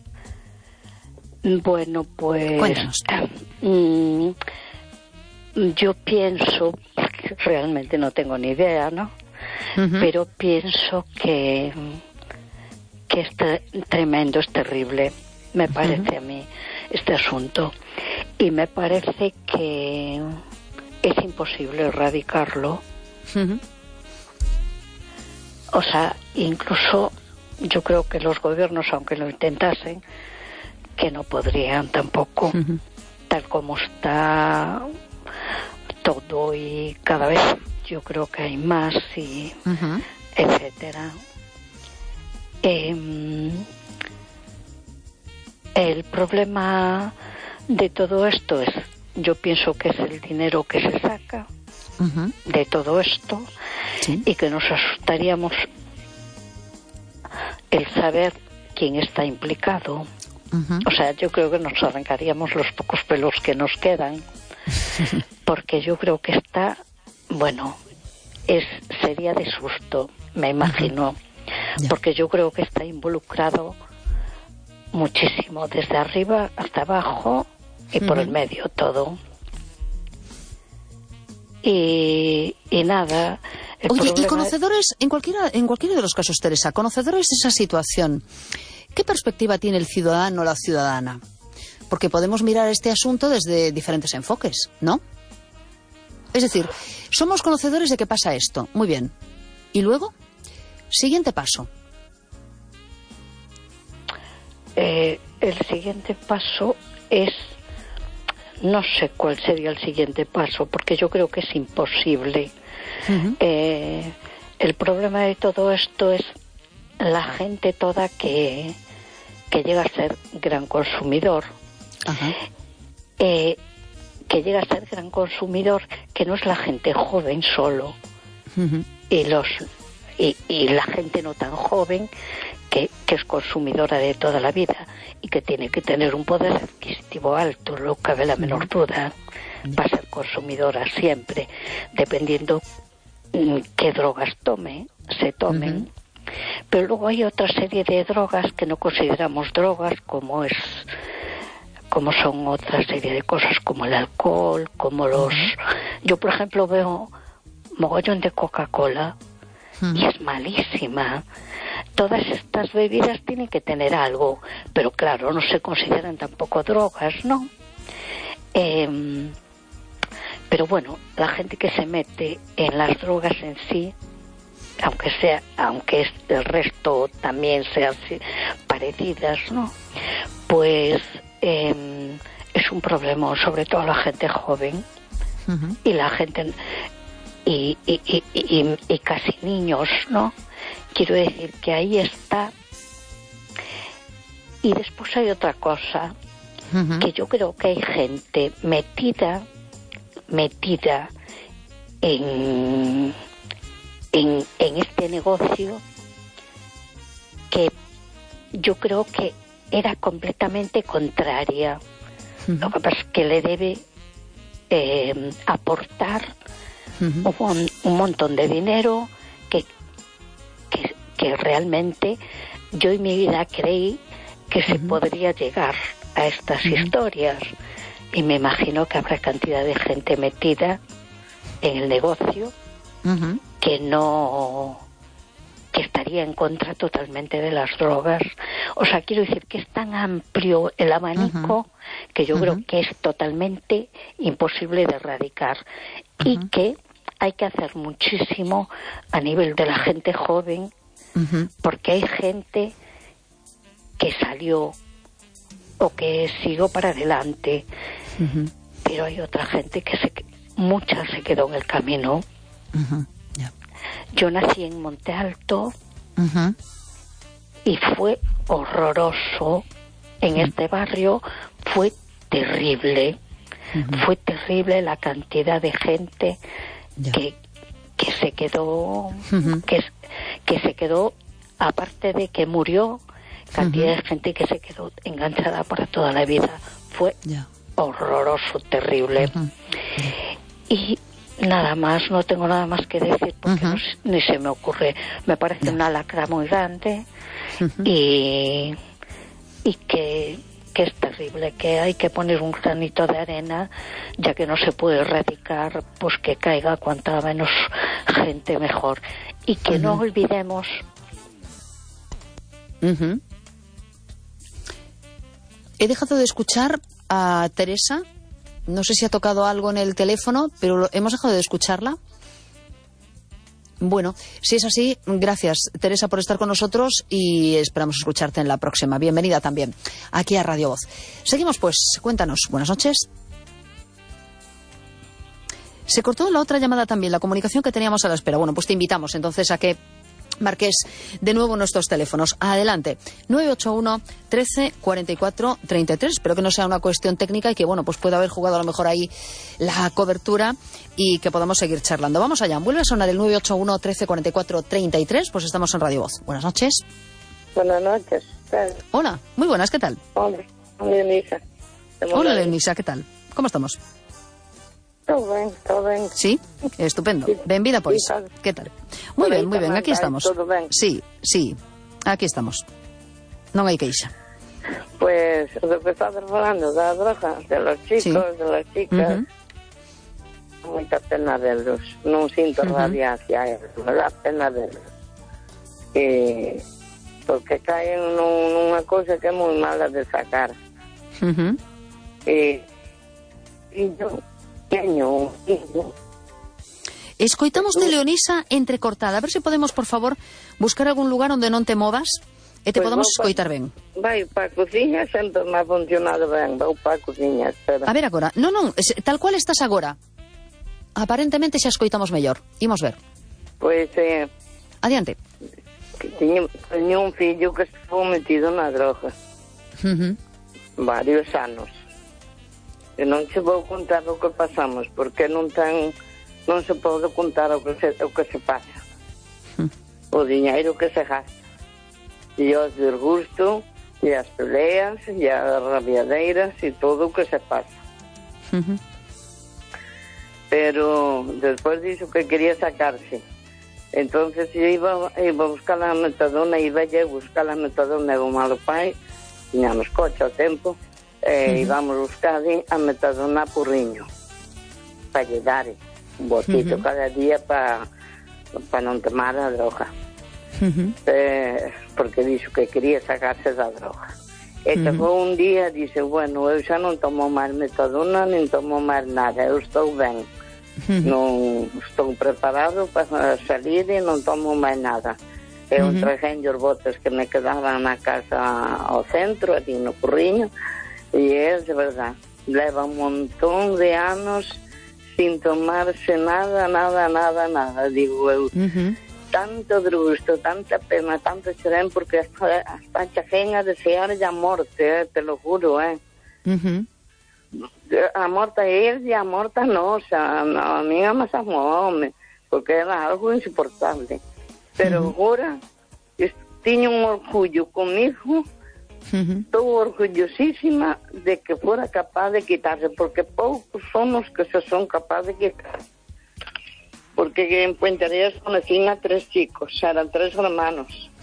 Bueno, pues... Cuéntanos. Mmm, yo pienso, porque realmente no tengo ni idea, ¿no? Uh-huh. Pero pienso que, que es tremendo, es terrible, me parece uh-huh. a mí, este asunto. Y me parece que es imposible erradicarlo. Uh-huh. O sea, incluso yo creo que los gobiernos, aunque lo intentasen, que no podrían tampoco, uh-huh. tal como está todo y cada vez yo creo que hay más y uh-huh. etcétera. Eh, el problema de todo esto es, yo pienso que es el dinero que se saca uh-huh. de todo esto. ¿Sí? Y que nos asustaríamos el saber quién está implicado. Uh-huh. O sea, yo creo que nos arrancaríamos los pocos pelos que nos quedan, porque yo creo que está, bueno, es sería de susto, me imagino, uh-huh. porque yo creo que está involucrado muchísimo, desde arriba hasta abajo y uh-huh. por el medio todo. Y, y nada. Oye, y conocedores, en cualquiera, en cualquiera de los casos, Teresa, conocedores de esa situación, ¿qué perspectiva tiene el ciudadano o la ciudadana? Porque podemos mirar este asunto desde diferentes enfoques, ¿no? Es decir, somos conocedores de que pasa esto. Muy bien. ¿Y luego? Siguiente paso. Eh, el siguiente paso es... No sé cuál sería el siguiente paso, porque yo creo que es imposible. Uh-huh. Eh, el problema de todo esto es la gente toda que, que llega a ser gran consumidor. Uh-huh. Eh, que llega a ser gran consumidor, que no es la gente joven solo. Uh-huh. Y los y, y la gente no tan joven que, que es consumidora de toda la vida y que tiene que tener un poder adquisitivo alto, no cabe la menor duda, va a ser consumidora siempre, dependiendo qué drogas tome, se tomen. Uh-huh. Pero luego hay otra serie de drogas que no consideramos drogas, como es como son otra serie de cosas como el alcohol, como los... Yo, por ejemplo, veo mogollón de Coca-Cola uh-huh. y es malísima. Todas estas bebidas tienen que tener algo, pero claro, no se consideran tampoco drogas, ¿no? Eh, pero bueno, la gente que se mete en las drogas en sí, aunque sea, aunque el resto también sean parecidas, ¿no? Pues eh, es un problema, sobre todo la gente joven uh-huh. y la gente y, y, y, y, y casi niños, ¿no? Quiero decir que ahí está. Y después hay otra cosa, uh-huh. que yo creo que hay gente metida, metida en, en, en este negocio que yo creo que era completamente contraria. Uh-huh. Lo que pasa es que le debe eh, aportar uh-huh. un, un montón de dinero que Que, que realmente yo en mi vida creí que se uh-huh. podría llegar a estas uh-huh. historias, y me imagino que habrá cantidad de gente metida en el negocio uh-huh. que no que estaría en contra totalmente de las drogas. O sea, quiero decir que es tan amplio el abanico uh-huh. que yo uh-huh. creo que es totalmente imposible de erradicar uh-huh. y que hay que hacer muchísimo a nivel de la gente joven, uh-huh. porque hay gente que salió o que siguió para adelante, uh-huh. pero hay otra gente que se, mucha se quedó en el camino. Uh-huh. Yeah. Yo nací en Monte Alto uh-huh. y fue horroroso en uh-huh. este barrio, fue terrible, uh-huh. fue terrible la cantidad de gente Ya. que que se quedó uh-huh. que que se quedó, aparte de que murió, cantidad uh-huh. de gente que se quedó enganchada para toda la vida. Fue yeah. horroroso, terrible. Uh-huh. y nada más, no tengo nada más que decir porque uh-huh. no, ni se me ocurre. Me parece yeah. una lacra muy grande uh-huh. y y que que es terrible, que hay que poner un granito de arena, ya que no se puede erradicar, pues que caiga cuanta menos gente mejor. Y que uh-huh. no olvidemos... Uh-huh. He dejado de escuchar a Teresa, no sé si ha tocado algo en el teléfono, pero lo, hemos dejado de escucharla. Bueno, si es así, gracias, Teresa, por estar con nosotros y esperamos escucharte en la próxima. Bienvenida también aquí a Radio Voz. Seguimos, pues, cuéntanos. Buenas noches. Se cortó la otra llamada también, la comunicación que teníamos a la espera. Bueno, pues te invitamos entonces a que marques de nuevo nuestros teléfonos. Adelante, nueve ocho uno, trece, cuarenta y cuatro, treinta y tres. Espero que no sea una cuestión técnica y que, bueno, pues pueda haber jugado a lo mejor ahí la cobertura y que podamos seguir charlando. Vamos allá, vuelve a sonar el nueve ocho uno, trece, cuarenta y cuatro, treinta y tres. Pues estamos en Radio Voz. Buenas noches. Buenas noches. Hola, muy buenas, ¿qué tal? Hola, Leonisa. Hola, Leonisa, ¿qué tal? ¿Cómo estamos? Todo bien, todo bien. Sí, estupendo. Sí. Benvida, pois. Sí, ¿qué tal? Muy ben, moi ben, aquí estamos. Todo ben. Sí, sí, aquí estamos. Non hai queixa. Pues, o que estás falando da droga, de los chicos, sí. de las chicas, uh-huh. moita pena delos. Non sinto uh-huh. rabia hacia eles, me dá pena delos. E, porque caen nun, nunha cousa que é moi mala de sacar. Uh-huh. E, e yo teño un hijo Escoitamos de Leonisa entrecortada. A ver se podemos, por favor, buscar algún lugar onde non te movas e te Pois podemos vou pa- escoitar ben. Vai para a cociña, sempre me ha funcionado ben. Vou para a cociña, espera. A ver agora. Non, non, es- tal cual estás agora. Aparentemente xa escoitamos mellor. Imos ver. Pois, eh, Adiante. que tiña, tiña un fillo que estuvo metido na droga Uh-huh. varios anos. E non se vou contar o que pasamos, porque non ten, non se pode contar o que se, o que se pasa. Hmm. O diñeiro que se gasta. E os disgustos, e as peleas, e as rabiadeiras, e todo o que se pasa. Uh-huh. Pero despois dixo que quería sacarse. Entonces iba, iba a buscar a metadona, iba a buscar a metadona do malo pai, tiñamos coche ao tempo, e uh-huh. íbamos buscar a metadona a Porriño, para lle dar un botito uh-huh. cada día para pa non tomar a droga. Uh-huh. Eh, porque dixo que quería sacarse da droga. E uh-huh. chegou un día e dixe, bueno, eu xa non tomo máis metadona, nin tomo máis nada, eu estou ben. Uh-huh. Non estou preparado para salir e non tomo máis nada. Eu uh-huh. traje os botes que me quedaban na casa ao centro, aquí no Porriño, e é de verdad, leva un montón de anos sin tomarse nada, nada, nada, nada, digo eu. Uh-huh. Tanto disgusto, tanta pena, tanto chorén, porque hasta, hasta chajén a desearlle a morte, eh, te lo juro, eh. Uh-huh. A morta él e a morta nosa, a, a mí más amome, porque era algo insoportable. Pero uh-huh. agora tiña un orgullo comigo, uh-huh. estou orgullosísima de que fora capaz de quitarse, porque poucos son os que se son capaz de quitar. Porque en Puenteareas conocín a tres chicos, eran tres hermanos.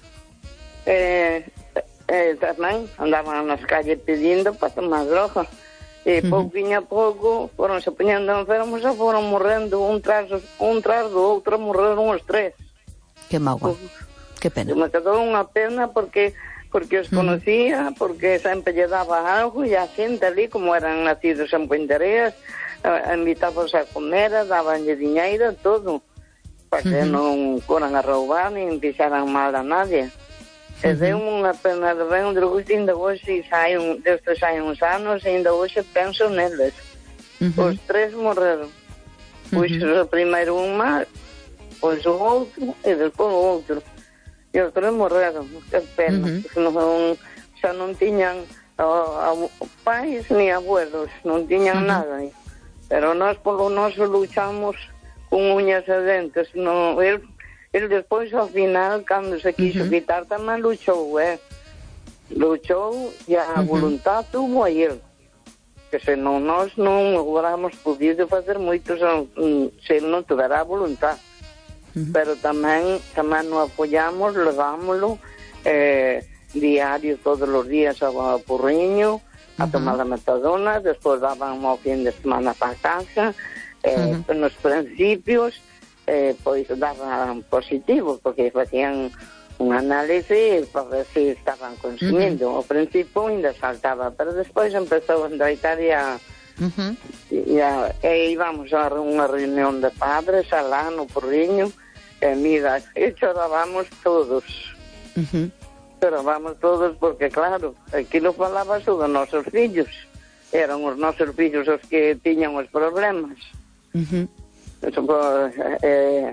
Eh, eh, tamén andaban nas calles pedindo para tomar droga. E uh-huh. pouquinho a pouco foron se poñendo enfermos e foron morrendo un tras, un tras do outro, morreron os tres. Que mágoa, que pena. Me quedou unha pena porque porque os uh-huh. conocía, porque sempre lle daba algo e a xente ali, como eran nacidos en Puenteareas, eh, invitábamos a comer, dabanlle diñeiro, todo, para que uh-huh. non foran a roubar nin fixaran mal a nadie. E deu unha pena de ben, de gusto, ainda hoxe sai un, destes hai uns anos, e ainda hoxe penso neles. Uh-huh. Os tres morreron. Pois uh-huh. o primeiro un mal, pois o outro, e despois o outro. E os tres morreron, que pena. Uh-huh. Non, xa non tiñan a, a, pais ni abuelos, non tiñan uh-huh. nada. Pero nós polo noso luchamos con uñas e dentes. Non, el, el despois ao final, cando se quiso uh-huh. quitar, tamén luchou, eh? Luchou e a uh-huh. voluntad tuvo a el. Que se non nós non hubiéramos podido facer moitos se non tuvera a voluntad. Uh-huh. Pero tamén tamén nos apoyamos, levámoslo eh, diario, todos os días a Porriño, a uh-huh. tomar a metadona, despois daban ao fin de semana para casa, eh, uh-huh. nos principios, eh, pois daban positivos, porque facían un análise para ver se estaban consumindo. Uh-huh. Ao principio ainda saltaba, pero despois empezou a endoitar e a Uh-huh. E, e íbamos a unha reunión de padres alá no Porriño e mira, e chorábamos todos uh-huh. chorábamos todos porque claro, aquí non falaba sobre os nosos fillos, eran os nosos fillos os que tiñan os problemas uh-huh. Eso, pues, eh,